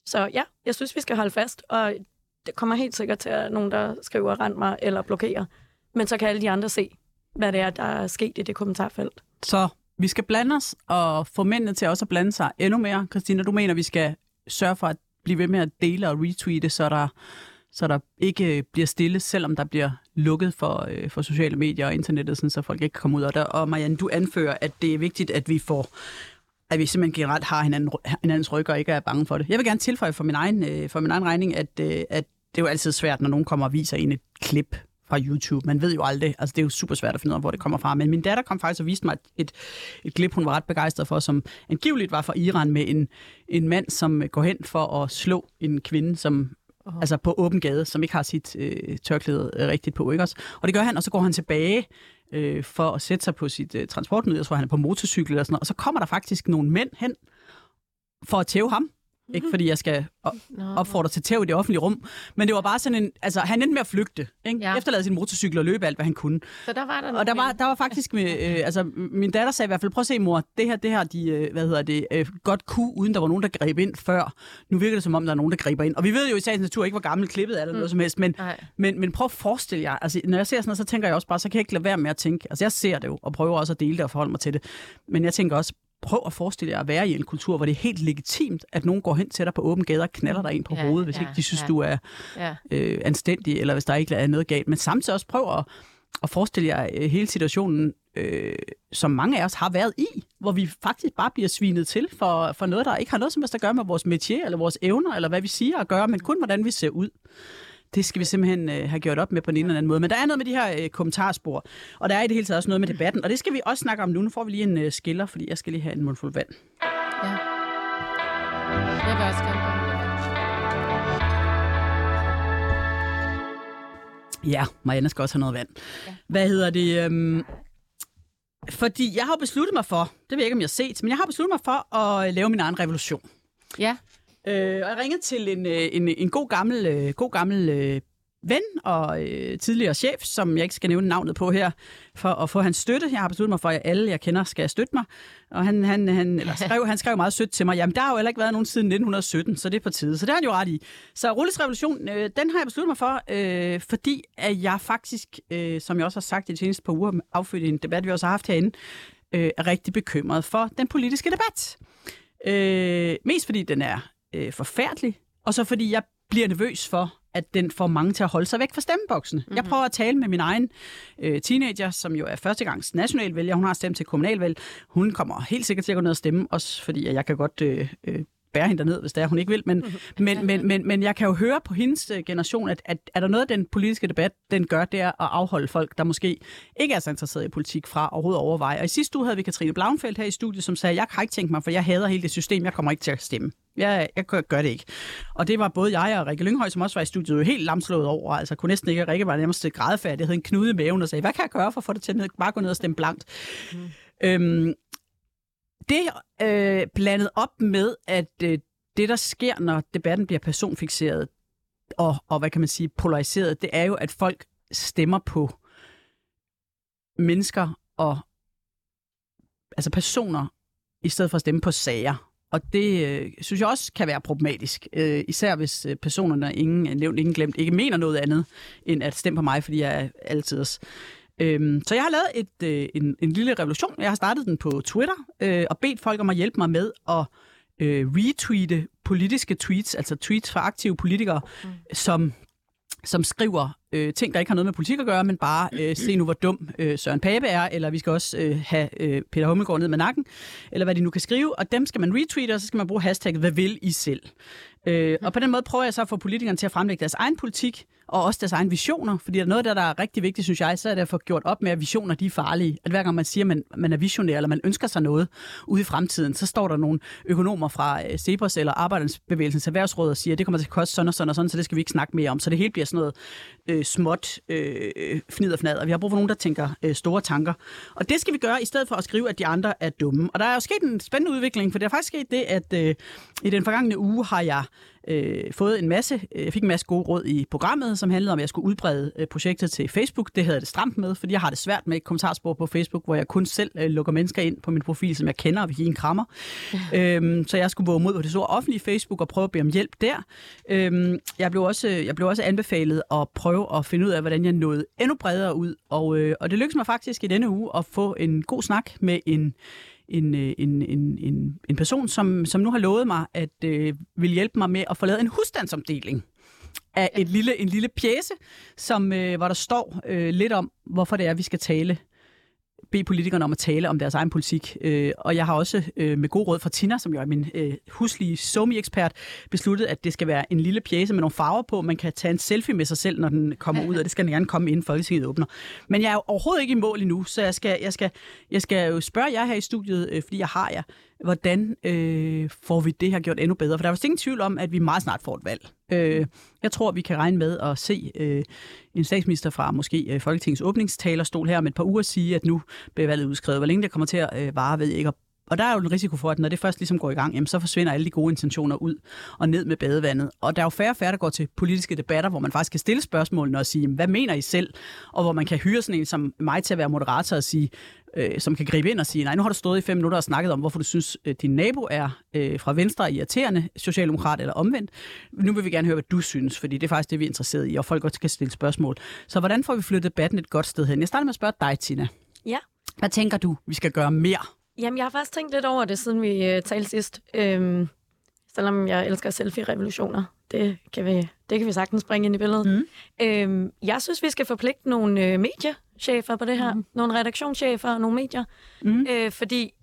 Så ja, jeg synes, vi skal holde fast, og det kommer helt sikkert til at nogen, der skriver rend mig eller blokerer. Men så kan alle de andre se, hvad det er, der er sket i det kommentarfelt. Så vi skal blande os og få mændene til også at blande sig endnu mere. Christina, du mener, vi skal sørge for at blive ved med at dele og retweete, så der ikke bliver stille, selvom der bliver lukket for sociale medier og internettet, sådan, så folk ikke kan komme ud af det. Og Marianne, du anfører, at det er vigtigt, at vi simpelthen generelt har hinandens ryg og ikke er bange for det. Jeg vil gerne tilføje for min egen regning, at det er jo altid svært, når nogen kommer og viser en et klip fra YouTube. Man ved jo aldrig, altså det er jo super svært at finde ud af, hvor det kommer fra. Men min datter kom faktisk og viste mig et klip, hun var ret begejstret for, som angiveligt var fra Iran med en mand, som går hen for at slå en kvinde, som altså på åben gade, som ikke har sit tørklæde rigtigt på, ikke også? Og det gør han, og så går han tilbage for at sætte sig på sit transportmiddel. Jeg tror, han er på motorcykel eller sådan noget. Og så kommer der faktisk nogle mænd hen for at tæve ham. Ikke fordi jeg skal opfordre til tæv i det offentlige rum, men det var bare sådan en, altså han endte med at flygte, ikke? Ja. Efterlade sin motorcykel og løbe alt, hvad han kunne. Så der var der og der var faktisk med, altså min datter sagde i hvert fald, prøv at se mor, det her de, godt kunne, uden der var nogen, der greb ind før. Nu virker det som om, der er nogen, der griber ind. Og vi ved jo i sagens natur ikke, hvor gammel klippet er eller noget som helst, men prøv at forestille jer, altså når jeg ser sådan noget, så tænker jeg også bare, så kan jeg ikke lade være med at tænke, altså jeg ser det jo, og prøver også at dele det og forholde mig til det, men jeg tænker også, prøv at forestille jer at være i en kultur, hvor det er helt legitimt, at nogen går hen til dig på åben gade og knalder dig ind på hovedet, hvis ikke de synes, du er anstændig, eller hvis der ikke er noget galt. Men samtidig også prøv at forestille jer hele situationen, som mange af os har været i, hvor vi faktisk bare bliver svinet til for noget, der ikke har noget som helst at gøre med vores métier, eller vores evner, eller hvad vi siger at gøre, men kun hvordan vi ser ud. Det skal vi simpelthen have gjort op med på en eller anden måde. Men der er noget med de her kommentarspor, og der er i det hele taget også noget med debatten. Og det skal vi også snakke om nu. Nu får vi lige en skiller, fordi jeg skal lige have en mundfuld vand. Ja. Jeg vil også gerne det. Ja, Marianne skal også have noget vand. Ja. Hvad hedder det? Fordi jeg har besluttet mig for, det ved jeg ikke, om jeg har set, men jeg har besluttet mig for at lave min egen revolution. Ja. Og jeg ringede til en god gammel ven og tidligere chef, som jeg ikke skal nævne navnet på her, for at få hans støtte. Jeg har besluttet mig for, at alle, jeg kender, skal støtte mig. Og han skrev meget sødt til mig, jamen der har jo heller ikke været nogen siden 1917, så det er på tide. Så det har han jo ret i. Så Rulles revolution, den har jeg besluttet mig for, fordi at jeg faktisk, som jeg også har sagt i de seneste par uger, affødt i en debat, vi også har haft herinde, er rigtig bekymret for den politiske debat. Mest fordi den er forfærdelig, og så fordi jeg bliver nervøs for, at den får mange til at holde sig væk fra stemmeboksen. Mm-hmm. Jeg prøver at tale med min egen teenager, som jo er førstegangs nationalvælger. Hun har stemt til kommunalvalg. Hun kommer helt sikkert til at gå ned og stemme, også fordi jeg kan godt bære hende derned, hvis det er, hun ikke vil. Men jeg kan jo høre på hendes generation, at er der noget, den politiske debat, den gør, det er at afholde folk, der måske ikke er så interesseret i politik, fra overhovedet overveje. Og i sidste uge havde vi Katrine Blauenfeldt her i studiet, som sagde, jeg har ikke tænkt mig, for jeg hader hele det system, jeg kommer ikke til at stemme. Jeg gør det ikke. Og det var både jeg og Rikke Lynghøj, som også var i studiet, jo helt lamslået over. Altså kunne næsten ikke. Rikke var nærmest grædefærdig. Jeg havde en knude i maven og sagde, hvad kan jeg gøre for at få det til at bare gå ned og stemme blankt? Det blandet op med, at det, der sker, når debatten bliver personfikseret og hvad kan man sige, polariseret, det er jo, at folk stemmer på mennesker og altså personer, i stedet for at stemme på sager. Og det synes jeg også kan være problematisk, især hvis personerne, ingen nævnt, ingen glemt, ikke mener noget andet, end at stemme på mig, fordi jeg er altid også. Så jeg har lavet en lille revolution. Jeg har startet den på Twitter og bedt folk om at hjælpe mig med at retweete politiske tweets, altså tweets fra aktive politikere, som skriver ting, der ikke har noget med politik at gøre, men bare se nu, hvor dum Søren Pape er, eller vi skal også have Peter Hummelgaard ned med nakken, eller hvad de nu kan skrive, og dem skal man retweete, og så skal man bruge hashtagget, hvad vil I selv? Og på den måde prøver jeg så at få politikerne til at fremlægge deres egen politik, og også deres egne visioner, fordi der er noget, der er rigtig vigtigt, synes jeg, så er det at få gjort op med, at visioner, de er farlige. At hver gang man siger, at man er visionær, eller man ønsker sig noget ude i fremtiden, så står der nogle økonomer fra CEPOS eller Arbejderbevægelsens Erhvervsråd og siger, at det kommer til at koste sådan og sådan og sådan, så det skal vi ikke snakke mere om. Så det hele bliver sådan noget småt fnid og fnad, og vi har brug for nogen, der tænker store tanker. Og det skal vi gøre, i stedet for at skrive, at de andre er dumme. Og der er jo sket en spændende udvikling, for det er faktisk sket det, at i den forgangne uge har jeg fået jeg fik en masse gode råd i programmet, som handlede om, at jeg skulle udbrede projektet til Facebook. Det havde jeg det stramt med, fordi jeg har det svært med et kommentarspor på Facebook, hvor jeg kun selv lukker mennesker ind på min profil, som jeg kender, og vi giver en krammer. Så jeg skulle våge mod på det store offentlige Facebook og prøve at bede om hjælp der. Jeg blev også anbefalet at prøve at finde ud af, hvordan jeg nåede endnu bredere ud, og det lykkedes mig faktisk i denne uge at få en god snak med en person, som nu har lovet mig, at vil hjælpe mig med at få lavet en husstandsomdeling af en lille pjece, hvor der står lidt om, hvorfor det er, vi skal bede politikerne om at tale om deres egen politik. Og jeg har også med god råd fra Tina, som jo er min huslige somi-ekspert, besluttet, at det skal være en lille pjece med nogle farver på. Man kan tage en selfie med sig selv, når den kommer ud, og det skal den gerne komme inden Folketinget åbner. Men jeg er jo overhovedet ikke i mål endnu, så jeg skal jo spørge jer her i studiet, fordi jeg har jer, hvordan får vi det her gjort endnu bedre? For der er jo ingen tvivl om, at vi meget snart får et valg. Jeg tror, vi kan regne med at se en statsminister fra måske Folketingets åbningstalerstol her om et par uger sige, at nu bliver valget udskrevet. Hvor længe det kommer til at vare, ved jeg ikke. Og der er jo en risiko for, at når det først ligesom går i gang, jamen, så forsvinder alle de gode intentioner ud og ned med badevandet. Og der er jo færre og færre, der går til politiske debatter, hvor man faktisk kan stille spørgsmålene og sige, hvad mener I selv? Og hvor man kan hyre sådan en som mig til at være moderator og sige, som kan gribe ind og sige, nej, nu har du stået i 5 minutter og snakket om, hvorfor du synes, din nabo er fra venstre irriterende, socialdemokrat eller omvendt. Nu vil vi gerne høre, hvad du synes, fordi det er faktisk det, vi er interesseret i, og folk godt kan stille spørgsmål. Så hvordan får vi flyttet debatten et godt sted hen? Jeg starter med at spørge dig, Tina. Ja. Hvad tænker du, vi skal gøre mere? Jamen, jeg har faktisk tænkt lidt over det, siden vi talte sidst. Selvom jeg elsker selfie-revolutioner. Det kan vi sagtens bringe ind i billedet. Jeg synes, vi skal forpligte nogle mediechefer på det her. Nogle redaktionschefer og nogle medier. Fordi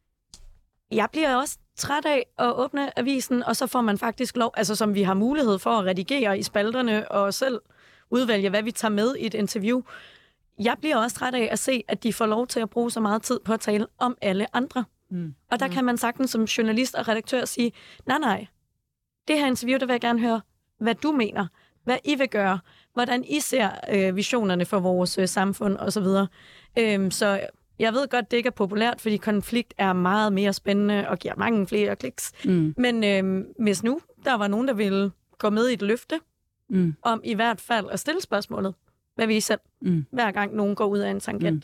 jeg bliver også træt af at åbne avisen, og så får man faktisk lov, altså som vi har mulighed for at redigere i spalterne og selv udvælge, hvad vi tager med i et interview. Jeg bliver også træt af at se, at de får lov til at bruge så meget tid på at tale om alle andre. Og der kan man sagtens som journalist og redaktør sige, nej, det her interview, der vil jeg gerne høre, hvad du mener, hvad I vil gøre, hvordan I ser visionerne for vores samfund osv. Så jeg ved godt, det ikke er populært, fordi konflikt er meget mere spændende og giver mange flere kliks. Men hvis nu der var nogen, der ville gå med i et løfte, om i hvert fald at stille spørgsmålet, hvad vi selv, hver gang nogen går ud af en tangent.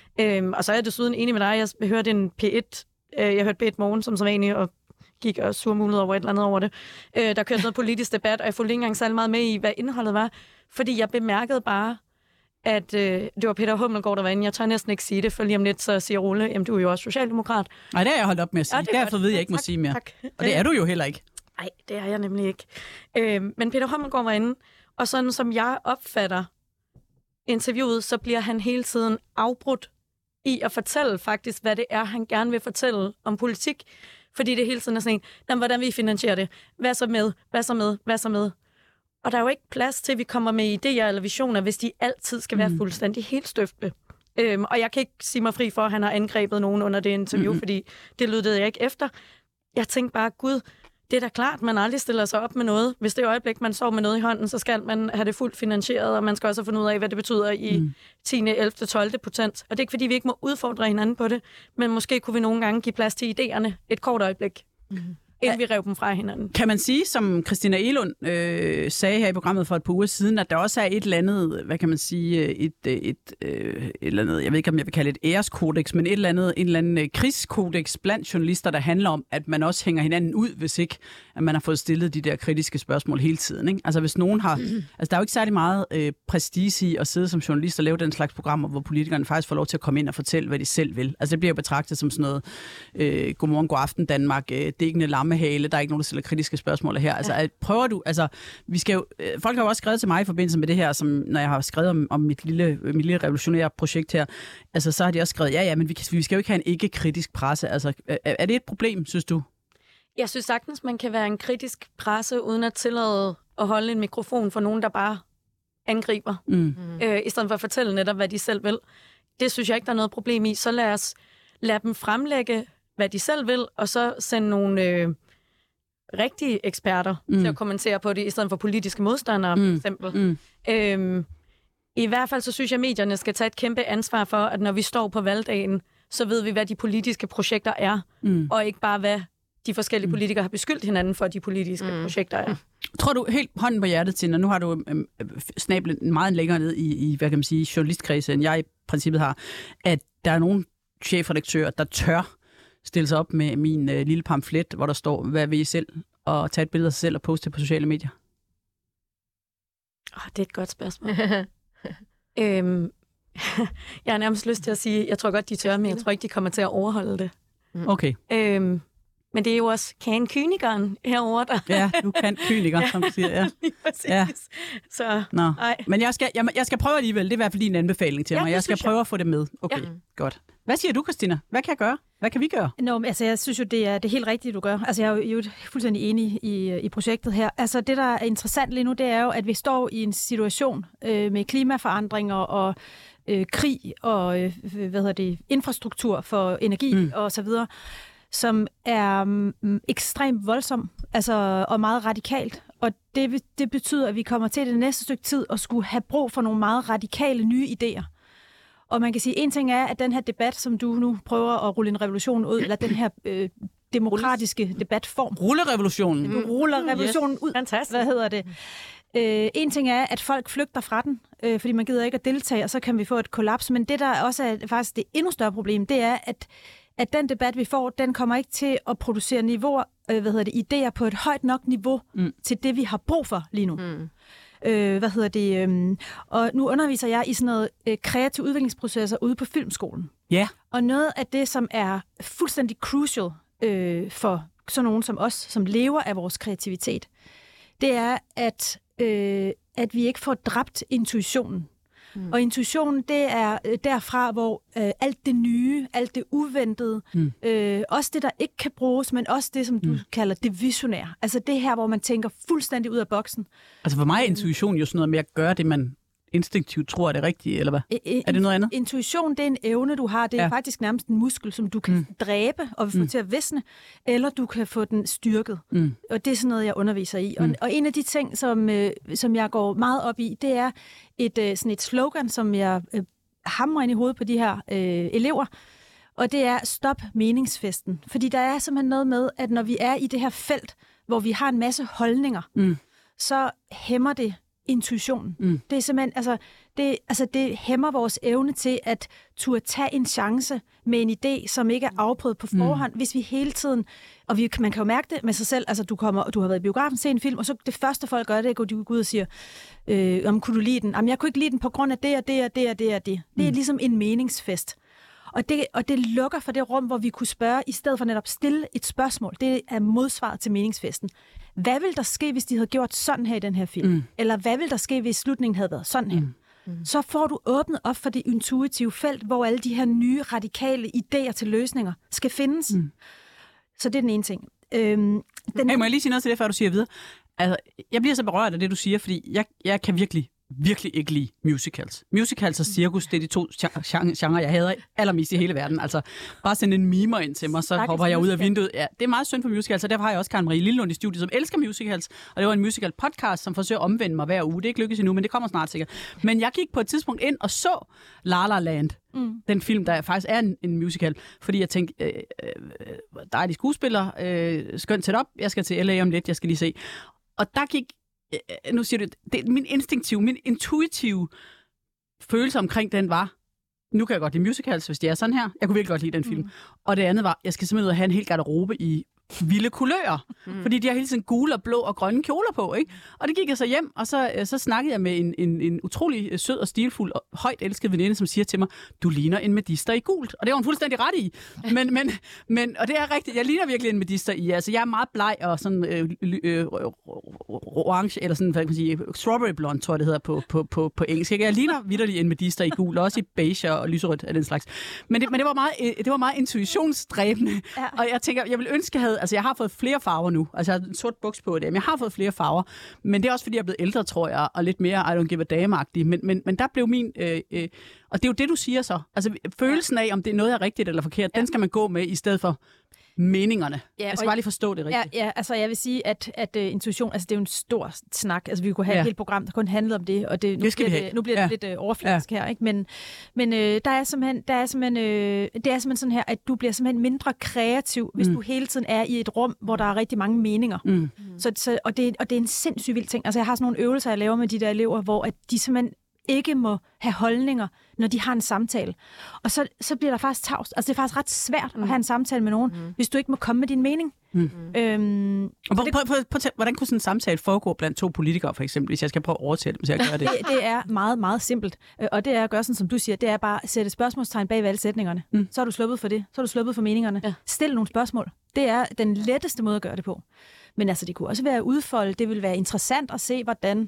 Og så er jeg desuden enig med dig, jeg hørte en P1, jeg hørte P1 Morgen som vanligt, og gik og surmulede over et eller andet over det. Der kørte noget politisk debat, og jeg fulgte ikke engang særlig meget med i, hvad indholdet var, fordi jeg bemærkede bare, at det var Peter Hummelgaard, der var inde. Jeg tør næsten ikke sige det, for lige om lidt, så siger Rulle, jamen du er jo også socialdemokrat. Nej, det har jeg holdt op med at sige. Ja, derfor ved jeg ikke må sige mere. Tak. Og det er du jo heller ikke. Nej, det er jeg nemlig ikke. Men Peter Hummelgaard var inde, og sådan som jeg opfatter interviewet, så bliver han hele tiden afbrudt i at fortælle faktisk, hvad det er, han gerne vil fortælle om politik. Fordi det hele tiden er sådan en, hvordan vi finansierer det? Hvad så med? Hvad så med? Hvad så med? Og der er jo ikke plads til, at vi kommer med idéer eller visioner, hvis de altid skal være fuldstændig helt støfte. Og jeg kan ikke sige mig fri for, at han har angrebet nogen under det interview, fordi det lyttede jeg ikke efter. Jeg tænkte bare, gud, det er da klart, man aldrig stiller sig op med noget. Hvis det øjeblik, man står med noget i hånden, så skal man have det fuldt finansieret, og man skal også have fundet ud af, hvad det betyder i 10., 11., 12. potent. Og det er ikke, fordi vi ikke må udfordre hinanden på det, men måske kunne vi nogle gange give plads til idéerne et kort øjeblik, inden vi rev dem fra hinanden. Kan man sige, som Christina Egelund sagde her i programmet for et par uger siden, at der også er et eller andet, hvad kan man sige, et eller andet, jeg ved ikke, om jeg vil kalde det et æreskodex, men en eller anden krigskodex blandt journalister, der handler om, at man også hænger hinanden ud, hvis ikke at man har fået stillet de der kritiske spørgsmål hele tiden. Ikke? Altså hvis nogen har, altså der er jo ikke særlig meget prestige i at sidde som journalist og lave den slags programmer, hvor politikerne faktisk får lov til at komme ind og fortælle, hvad de selv vil. Altså det bliver jo betragtet som sådan noget, godmorgen, god aften Danmark, dækkende lammehale, der er ikke nogen, der stiller kritiske spørgsmål her. Altså prøver du, altså vi skal jo, folk har jo også skrevet til mig i forbindelse med det her, som når jeg har skrevet om mit lille revolutionære projekt her, altså så har de også skrevet, ja, men vi skal jo ikke have en ikke-kritisk presse. Altså er det et problem, synes du? Jeg synes sagtens, man kan være en kritisk presse, uden at tillade at holde en mikrofon for nogen, der bare angriber, i stedet for at fortælle netop, hvad de selv vil. Det synes jeg ikke, der er noget problem i. Så lad dem fremlægge, hvad de selv vil, og så sende nogle rigtige eksperter til at kommentere på det, i stedet for politiske modstandere, for eksempel. I hvert fald så synes jeg, at medierne skal tage et kæmpe ansvar for, at når vi står på valgdagen, så ved vi, hvad de politiske projekter er, og ikke bare, hvad de forskellige politikere har beskyldt hinanden for de politiske projekter er. Tror du helt hånden på hjertet til, når nu har du snablet meget længere ned i hvad kan man sige, journalistkredse, end jeg i princippet har, at der er nogle chefredaktører, der tør stille sig op med min lille pamflet, hvor der står, hvad vil I selv, og tage et billede af sig selv og poste det på sociale medier? Det er et godt spørgsmål. Jeg har nærmest lyst til at sige, jeg tror godt, de tør, men jeg tror ikke, de kommer til at overholde det. Okay. Men det er jo også kynikeren herovre, der... Ja, du kan kyniker, som du siger. Ja. Lige præcis. Ja. Så, men jeg skal prøve alligevel. Det er i hvert fald din anbefaling til mig. Jeg skal prøve at få det med. Okay, godt. Hvad siger du, Christina? Hvad kan jeg gøre? Hvad kan vi gøre? Altså, jeg synes jo, det er det helt rigtige, du gør. Altså, jeg er jo fuldstændig enig i projektet her. Altså, det, der er interessant lige nu, det er jo, at vi står i en situation med klimaforandringer og krig og infrastruktur for energi og så videre, som er ekstremt voldsom, altså, og meget radikalt. Og det betyder, at vi kommer til det næste stykke tid at skulle have brug for nogle meget radikale nye idéer. Og man kan sige, en ting er, at den her debat, som du nu prøver at rulle en revolution ud, eller den her demokratiske debatform. Rullerevolutionen. Du ruller revolutionen ud. Fantastisk. Hvad hedder det? En ting er, at folk flygter fra den, fordi man gider ikke at deltage, og så kan vi få et kollaps. Men det, der også er faktisk det endnu større problem, det er, at den debat, vi får, den kommer ikke til at producere niveauer, idéer på et højt nok niveau til det, vi har brug for lige nu. Og nu underviser jeg i sådan noget kreative udviklingsprocesser ude på Filmskolen. Ja. Yeah. Og noget af det, som er fuldstændig crucial for sådan nogen som os, som lever af vores kreativitet, det er, at vi ikke får dræbt intuitionen. Og intuitionen, det er derfra, hvor alt det nye, alt det uventede, også det, der ikke kan bruges, men også det, som du kalder det visionære. Altså det her, hvor man tænker fuldstændig ud af boksen. Altså for mig er intuition jo sådan noget med at gøre det, man instinktivt tror er det rigtige, eller hvad? Er det noget andet? Intuition, det er en evne, du har. Det er faktisk nærmest en muskel, som du kan dræbe og få til at visne, eller du kan få den styrket. Og det er sådan noget, jeg underviser i. Og en af de ting, som jeg går meget op i, det er sådan et slogan, som jeg hamrer ind i hovedet på de her elever, og det er stop meningsfesten. Fordi der er simpelthen noget med, at når vi er i det her felt, hvor vi har en masse holdninger, så hæmmer det intuitionen. Det er simpelthen, det hæmmer vores evne til at turde tage en chance med en idé, som ikke er afprøvet på forhånd, hvis vi hele tiden, og man kan jo mærke det med sig selv, altså du har været i biografen, set en film, og så det første folk gør, det er at gå ud og siger, kunne du lide den? Jamen, jeg kunne ikke lide den på grund af det og det og det og det og det. Det er ligesom en meningsfest. Og det lukker for det rum, hvor vi kunne spørge, i stedet for netop stille et spørgsmål. Det er modsvaret til meningsfesten. Hvad ville der ske, hvis de havde gjort sådan her i den her film? Eller hvad ville der ske, hvis slutningen havde været sådan her? Så får du åbnet op for det intuitive felt, hvor alle de her nye, radikale idéer til løsninger skal findes. Så det er den ene ting. Må jeg lige sige noget til det, før du siger videre? Altså, jeg bliver så berørt af det, du siger, fordi jeg kan virkelig ikke lide musicals. Musicals og cirkus, det er de to genrer, jeg hader allermest i hele verden. Altså, bare sende en mimer ind til mig, så hopper jeg ud af vinduet. Ja, det er meget synd for musicals, og derfor har jeg også Karen Marie Lillelund i studiet, som elsker musicals, og det var en musical podcast, som forsøger at omvende mig hver uge. Det er ikke lykkedes endnu, men det kommer snart sikkert. Men jeg gik på et tidspunkt ind og så La La Land, den film, der faktisk er en musical, fordi jeg tænkte, der er de skuespillere, skønt tæt op, jeg skal til LA om lidt, jeg skal lige se. Og der gik nu siger du, det min intuitive følelse omkring den var, nu kan jeg godt lide musicals, hvis det er sådan her. Jeg kunne virkelig godt lide den film. Og det andet var, jeg skal simpelthen ud og have en hel garderobe i vilde kulører, fordi de har hele tiden gule og blå og grønne kjoler på, ikke? Og det gik jeg så hjem, og så snakkede jeg med en utrolig sød og stilfuld og højt elsket veninde, som siger til mig, du ligner en medister i gult. Og det var hun fuldstændig ret i. Men og det er rigtigt, jeg ligner virkelig en medister i. Altså, jeg er meget bleg og sådan orange, eller sådan, hvad kan man sige, strawberry blonde, tror jeg, det hedder på engelsk. Jeg ligner vitterlig en medister i gult, også i beige og lyserødt af den slags. Men det var meget intuitionsdræbende, og jeg tænker, jeg vil ønske, jeg har fået flere farver nu. Altså, jeg har en sort buks på det, men jeg har fået flere farver. Men det er også, fordi jeg er blevet ældre, tror jeg, og lidt mere I don't give a damn-agtig. Men der blev min... og det er jo det, du siger så. Altså, følelsen af, om det er noget, der er rigtigt eller forkert, den skal man gå med, i stedet for... meningerne. Jeg skal bare lige forstå det rigtigt. Ja, altså jeg vil sige, at intuition, altså det er jo en stor snak. Altså vi kunne have et helt program, der kun handlede om det, og nu bliver det lidt overfladisk her, ikke? Men der er simpelthen sådan her, at du bliver simpelthen mindre kreativ, hvis du hele tiden er i et rum, hvor der er rigtig mange meninger. Og det er en sindssygt vild ting. Altså jeg har sådan nogle øvelser, jeg laver med de der elever, hvor at de simpelthen ikke må have holdninger, når de har en samtale. Og så bliver der faktisk tavst. Altså det er faktisk ret svært at have en samtale med nogen, hvis du ikke må komme med din mening. Hvordan kunne sådan en samtale foregå blandt to politikere, for eksempel, hvis jeg skal prøve at overtale dem til at gøre det? Det er meget, meget simpelt. Og det er at gøre sådan, som du siger, det er bare at sætte spørgsmålstegn bag ved alle sætningerne. Så er du sluppet for det. Så er du sluppet for meningerne. Ja. Stil nogle spørgsmål. Det er den letteste måde at gøre det på. Men altså, det kunne også være udfolde. Det vil være interessant at se, hvordan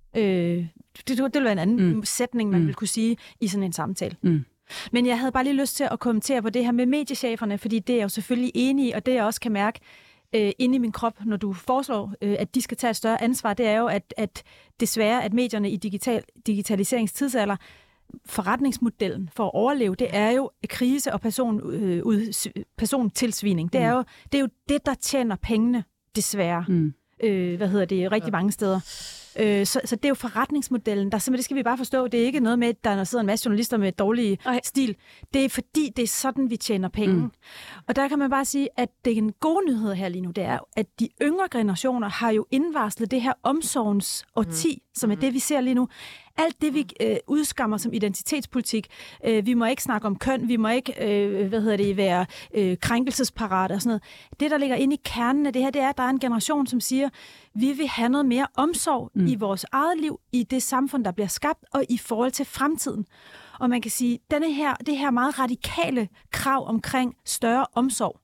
det vil være en anden sætning, man vil kunne sige i sådan en samtale. Men jeg havde bare lige lyst til at kommentere på det her med mediecheferne, fordi det er jeg jo selvfølgelig enig i, og det jeg også kan mærke inde i min krop, når du foreslår, at de skal tage et større ansvar, det er jo, at desværre, at medierne i digitaliseringstidsalder, forretningsmodellen for at overleve, det er jo krise og persontilsvining. Det er jo det, der tjener pengene, desværre. Rigtig mange steder. Så det er jo forretningsmodellen. Det skal vi bare forstå. Det er ikke noget med, at der sidder en masse journalister med dårlig stil. Det er fordi, det er sådan, vi tjener penge. Og der kan man bare sige, at det er en god nyhed her lige nu, det er, at de yngre generationer har jo indvarslet det her omsorgens årti, som er det, vi ser lige nu. Alt det, vi udskammer som identitetspolitik, vi må ikke snakke om køn, vi må ikke være krænkelsesparate og sådan noget. Det, der ligger inde i kernen af det her, det er, at der er en generation, som siger, vi vil have noget mere omsorg i vores eget liv, i det samfund, der bliver skabt, og i forhold til fremtiden. Og man kan sige, det her meget radikale krav omkring større omsorg,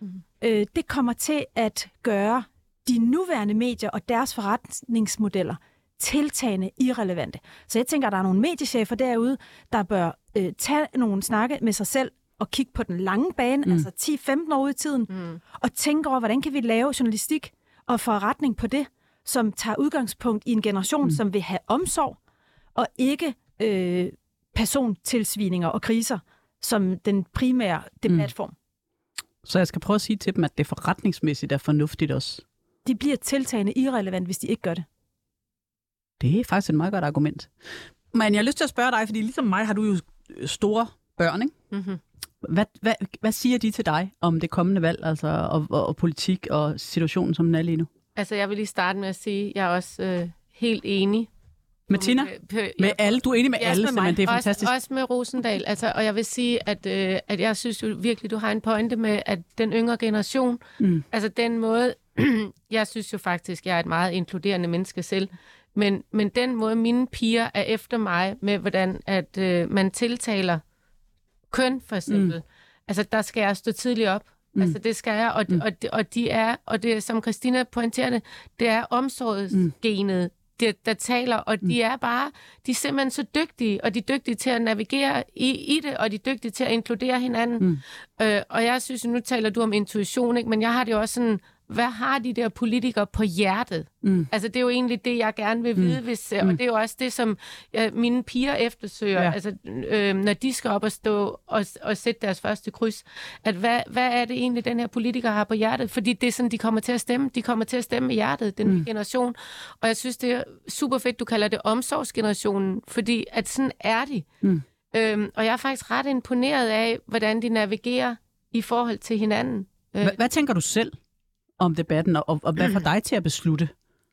det kommer til at gøre de nuværende medier og deres forretningsmodeller tiltagende irrelevante. Så jeg tænker, at der er nogle mediechefer derude, der bør tage nogle snakke med sig selv og kigge på den lange bane, altså 10-15 år ud i tiden, og tænke over, hvordan kan vi lave journalistik og forretning på det, som tager udgangspunkt i en generation, som vil have omsorg, og ikke persontilsvininger og kriser som den primære debatform. Så jeg skal prøve at sige til dem, at det forretningsmæssigt er fornuftigt også. De bliver tiltagende irrelevant, hvis de ikke gør det. Det er faktisk et meget godt argument. Men jeg har lyst til at spørge dig, fordi ligesom mig har du jo store børn, ikke? Hvad siger de til dig om det kommende valg, altså, og politik og situationen, som den er lige nu? Altså, jeg vil lige starte med at sige, at jeg er også helt enig. Med Tina? Med alle? Du er enig med alle, men det er fantastisk. Også med Rosendal. Altså, og jeg vil sige, at jeg synes jo virkelig, du har en pointe med, at den yngre generation, altså den måde, jeg synes jo faktisk, jeg er et meget inkluderende menneske selv, men den måde, mine piger er efter mig med, hvordan at man tiltaler køn, for eksempel, altså der skal jeg stå tidligt op. Altså det skal jeg, og det som Christina pointerede, det er omsorgsgenet, der taler, og de er simpelthen så dygtige, og de er dygtige til at navigere i det, og de er dygtige til at inkludere hinanden. Og jeg synes, nu taler du om intuition, ikke? Men jeg har det jo også sådan, hvad har de der politikere på hjertet? Altså, det er jo egentlig det, jeg gerne vil vide, og det er jo også det, som mine piger eftersøger, altså, når de skal op og stå og sætte deres første kryds. At hvad er det egentlig, den her politiker har på hjertet? Fordi det er sådan, de kommer til at stemme. De kommer til at stemme med hjertet, den nye generation. Og jeg synes, det er super fedt, du kalder det omsorgsgenerationen, fordi at sådan er de. Og jeg er faktisk ret imponeret af, hvordan de navigerer i forhold til hinanden. Hvad tænker du selv om debatten, og hvad får dig til at beslutte?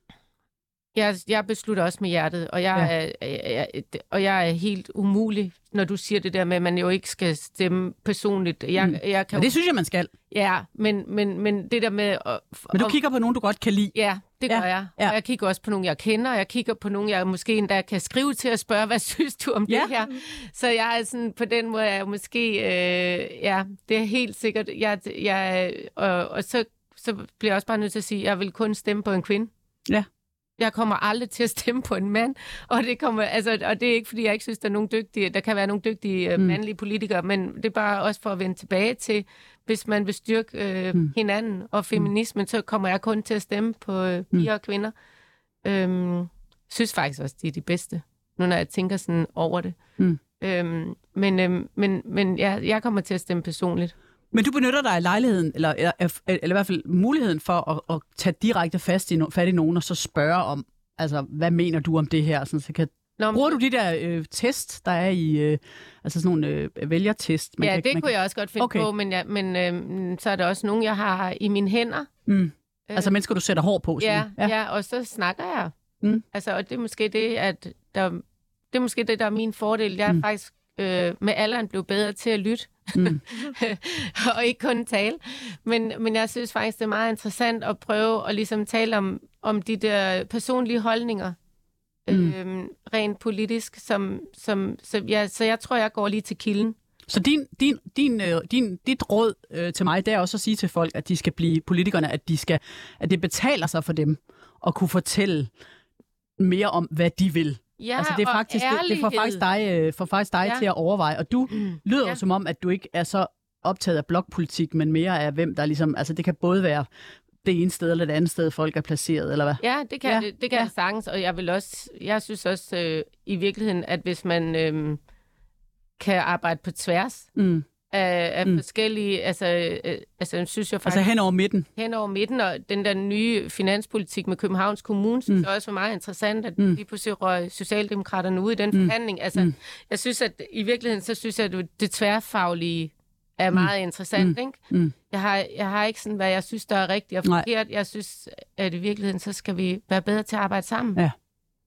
Jeg beslutter også med hjertet, og jeg er helt umulig, når du siger det der med, at man jo ikke skal stemme personligt. Jeg kan det synes jeg, man skal. Ja, men det der med... Men du kigger på nogen, du godt kan lide. Ja, det gør jeg. Og jeg kigger også på nogen, jeg kender, og jeg kigger på nogen, jeg måske endda kan skrive til at spørge, hvad synes du om det her? Så jeg er sådan, på den måde er jeg måske... det er helt sikkert... Og så bliver jeg også bare nødt til at sige, at jeg vil kun stemme på en kvinde. Ja. Jeg kommer aldrig til at stemme på en mand, og det er ikke, fordi jeg ikke synes, der kan være nogle dygtige mandlige politikere, men det er bare også for at vende tilbage til, hvis man vil styrke hinanden og feminismen, så kommer jeg kun til at stemme på piger og kvinder. Synes faktisk også, de er de bedste, nu når jeg tænker sådan over det. Men jeg kommer til at stemme personligt. Men du benytter dig af lejligheden, eller i hvert fald muligheden for at tage direkte fat i nogen, og så spørge om, altså, hvad mener du om det her? Så bruger du de der test, der er i, altså sådan nogle vælgertest? Det kunne jeg også godt finde på, men så er der også nogen, jeg har i mine hænder. Altså mennesker, du sætter hår på? Ja, og så snakker jeg. Altså, og det er måske det, der er min fordel. Jeg er faktisk med alderen blevet bedre til at lytte, og ikke kun tale. Men jeg synes faktisk, det er meget interessant at prøve at ligesom tale om de der personlige holdninger, rent politisk, så jeg tror, jeg går lige til kilden. Så dit råd til mig, det er også at sige til folk, at de skal blive politikerne, at det betaler sig for dem at kunne fortælle mere om, hvad de vil. Ja, altså det er faktisk det får faktisk dig til at overveje, og du lyder jo som om, at du ikke er så optaget af blokpolitik, men mere af hvem der ligesom, altså det kan både være det ene sted eller det andet sted, folk er placeret, eller hvad? Ja, det kan det sagtens, og jeg synes også i virkeligheden, at hvis man kan arbejde på tværs af forskellige, altså synes jeg faktisk... Altså hen over midten? Hen over midten, og den der nye finanspolitik med Københavns Kommune, synes jeg også var meget interessant, at lige pludselig røg Socialdemokraterne ud i den forhandling. Altså, jeg synes, at i virkeligheden, så synes jeg, at det tværfaglige er meget interessant, ikke? Jeg har ikke sådan, hvad jeg synes, der er rigtigt og forkert. Jeg synes, at i virkeligheden, så skal vi være bedre til at arbejde sammen. Ja.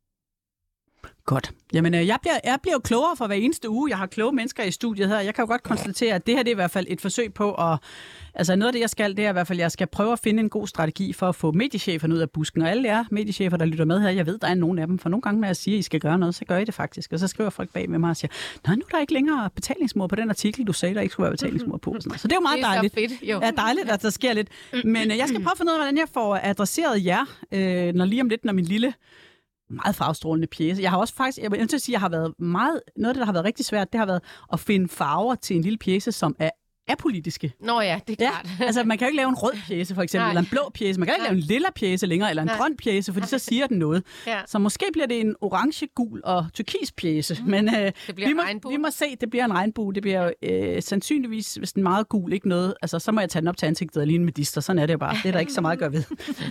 Godt. Jamen, jeg bliver jo klogere for hver eneste uge. Jeg har kloge mennesker i studiet her. Jeg kan jo godt konstatere, at det her det er i hvert fald et forsøg på at... Altså noget af det, jeg skal, det er i hvert fald, at jeg skal prøve at finde en god strategi for at få mediecheferne ud af busken. Og alle jer mediechefer, der lytter med her, jeg ved, der er nogen af dem. For nogle gange, når jeg siger, at I skal gøre noget, så gør I det faktisk. Og så skriver folk bag med mig og siger, nej, nu er der ikke længere betalingsmur på den artikel, du sagde, der ikke skulle være betalingsmur på. Så det er jo meget dejligt. Det er så fedt, jo. Ja, dejligt, at der sker lidt. Men jeg skal prøve at finde ud af, hvordan jeg får adresseret jer, når min lille meget farvestrålende pjece. Jeg har også faktisk, jeg vil nødt til at sige, jeg har været meget, noget af det, der har været rigtig svært, det har været at finde farver til en lille pjece, som er apolitiske. Nå ja, det er klart. Ja, altså man kan jo ikke lave en rød pjece for eksempel, eller en blå pjece. Man kan ikke lave en lilla pjece længere, eller en grøn pjece, fordi så siger den noget. Ja. Så måske bliver det en orange, gul og turkis pjece. Men vi må se, det bliver en regnbue. Det bliver sandsynligvis, hvis den er meget gul, ikke noget. Altså så må jeg tage den op til ansigtet og ligne med medister. Sådan er det jo bare. Det er der ikke så meget at gøre ved.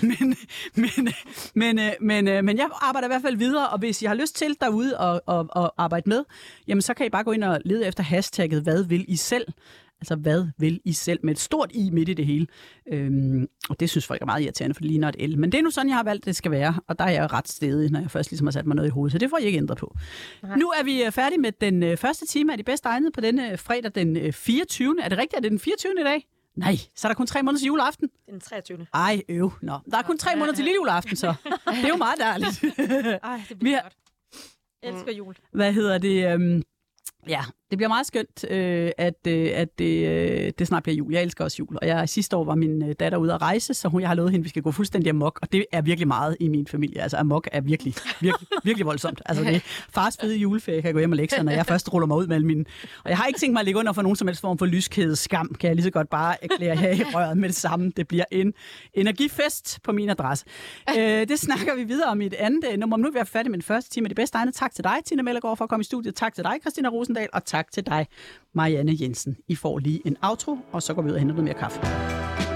Men jeg arbejder i hvert fald videre, og hvis I har lyst til derude og arbejde med, jamen så kan I bare gå ind og lede efter hashtagget, hvad vil I selv? Altså, hvad vil I selv med et stort i midt i det hele? Og det synes folk er meget irriterende, for det ligner et L. Men det er nu sådan, jeg har valgt, det skal være. Og der er jeg ret stedig, når jeg først ligesom har sat mig noget i hovedet. Så det får jeg ikke ændret på. Nej. Nu er vi færdige med den første time af De Bedste Egnede på denne fredag den 24. Er det rigtigt, at det er den 24. i dag? Nej, så er der kun 3 måneder til juleaften. Den 23. Ej, Nå. Der er kun 3 måneder til lille juleaften, så. Det er jo meget dejligt. Ej, det bliver godt. Jeg elsker jul. Hvad hedder det? Ja, det bliver meget skønt, at det snart bliver jul. Jeg elsker også jul, og sidste år var min datter ude at rejse, så jeg har lovet hende, at vi skal gå fuldstændig amok, og det er virkelig meget i min familie. Altså amok er virkelig, virkelig voldsomt. Altså det er fars fede juleferie, kan jeg gå hjem og lægge sig, når jeg først ruller mig ud med alle mine... Og jeg har ikke tænkt mig at ligge under for nogen som helst form for lyskædeskam, kan jeg lige så godt bare erklære her i røret med det samme. Det bliver en energifest på min adresse. Det snakker vi videre om i et andet nummer. Nu er vi færdige med den første time af De Bedste Egnede. Tak til dig, Tina Mellegaard, for at komme i studiet. Tak til dig, Christina Rosendal, og tak til dig, Marianne Jensen. I får lige en outro, og så går vi ud og henter noget mere kaffe.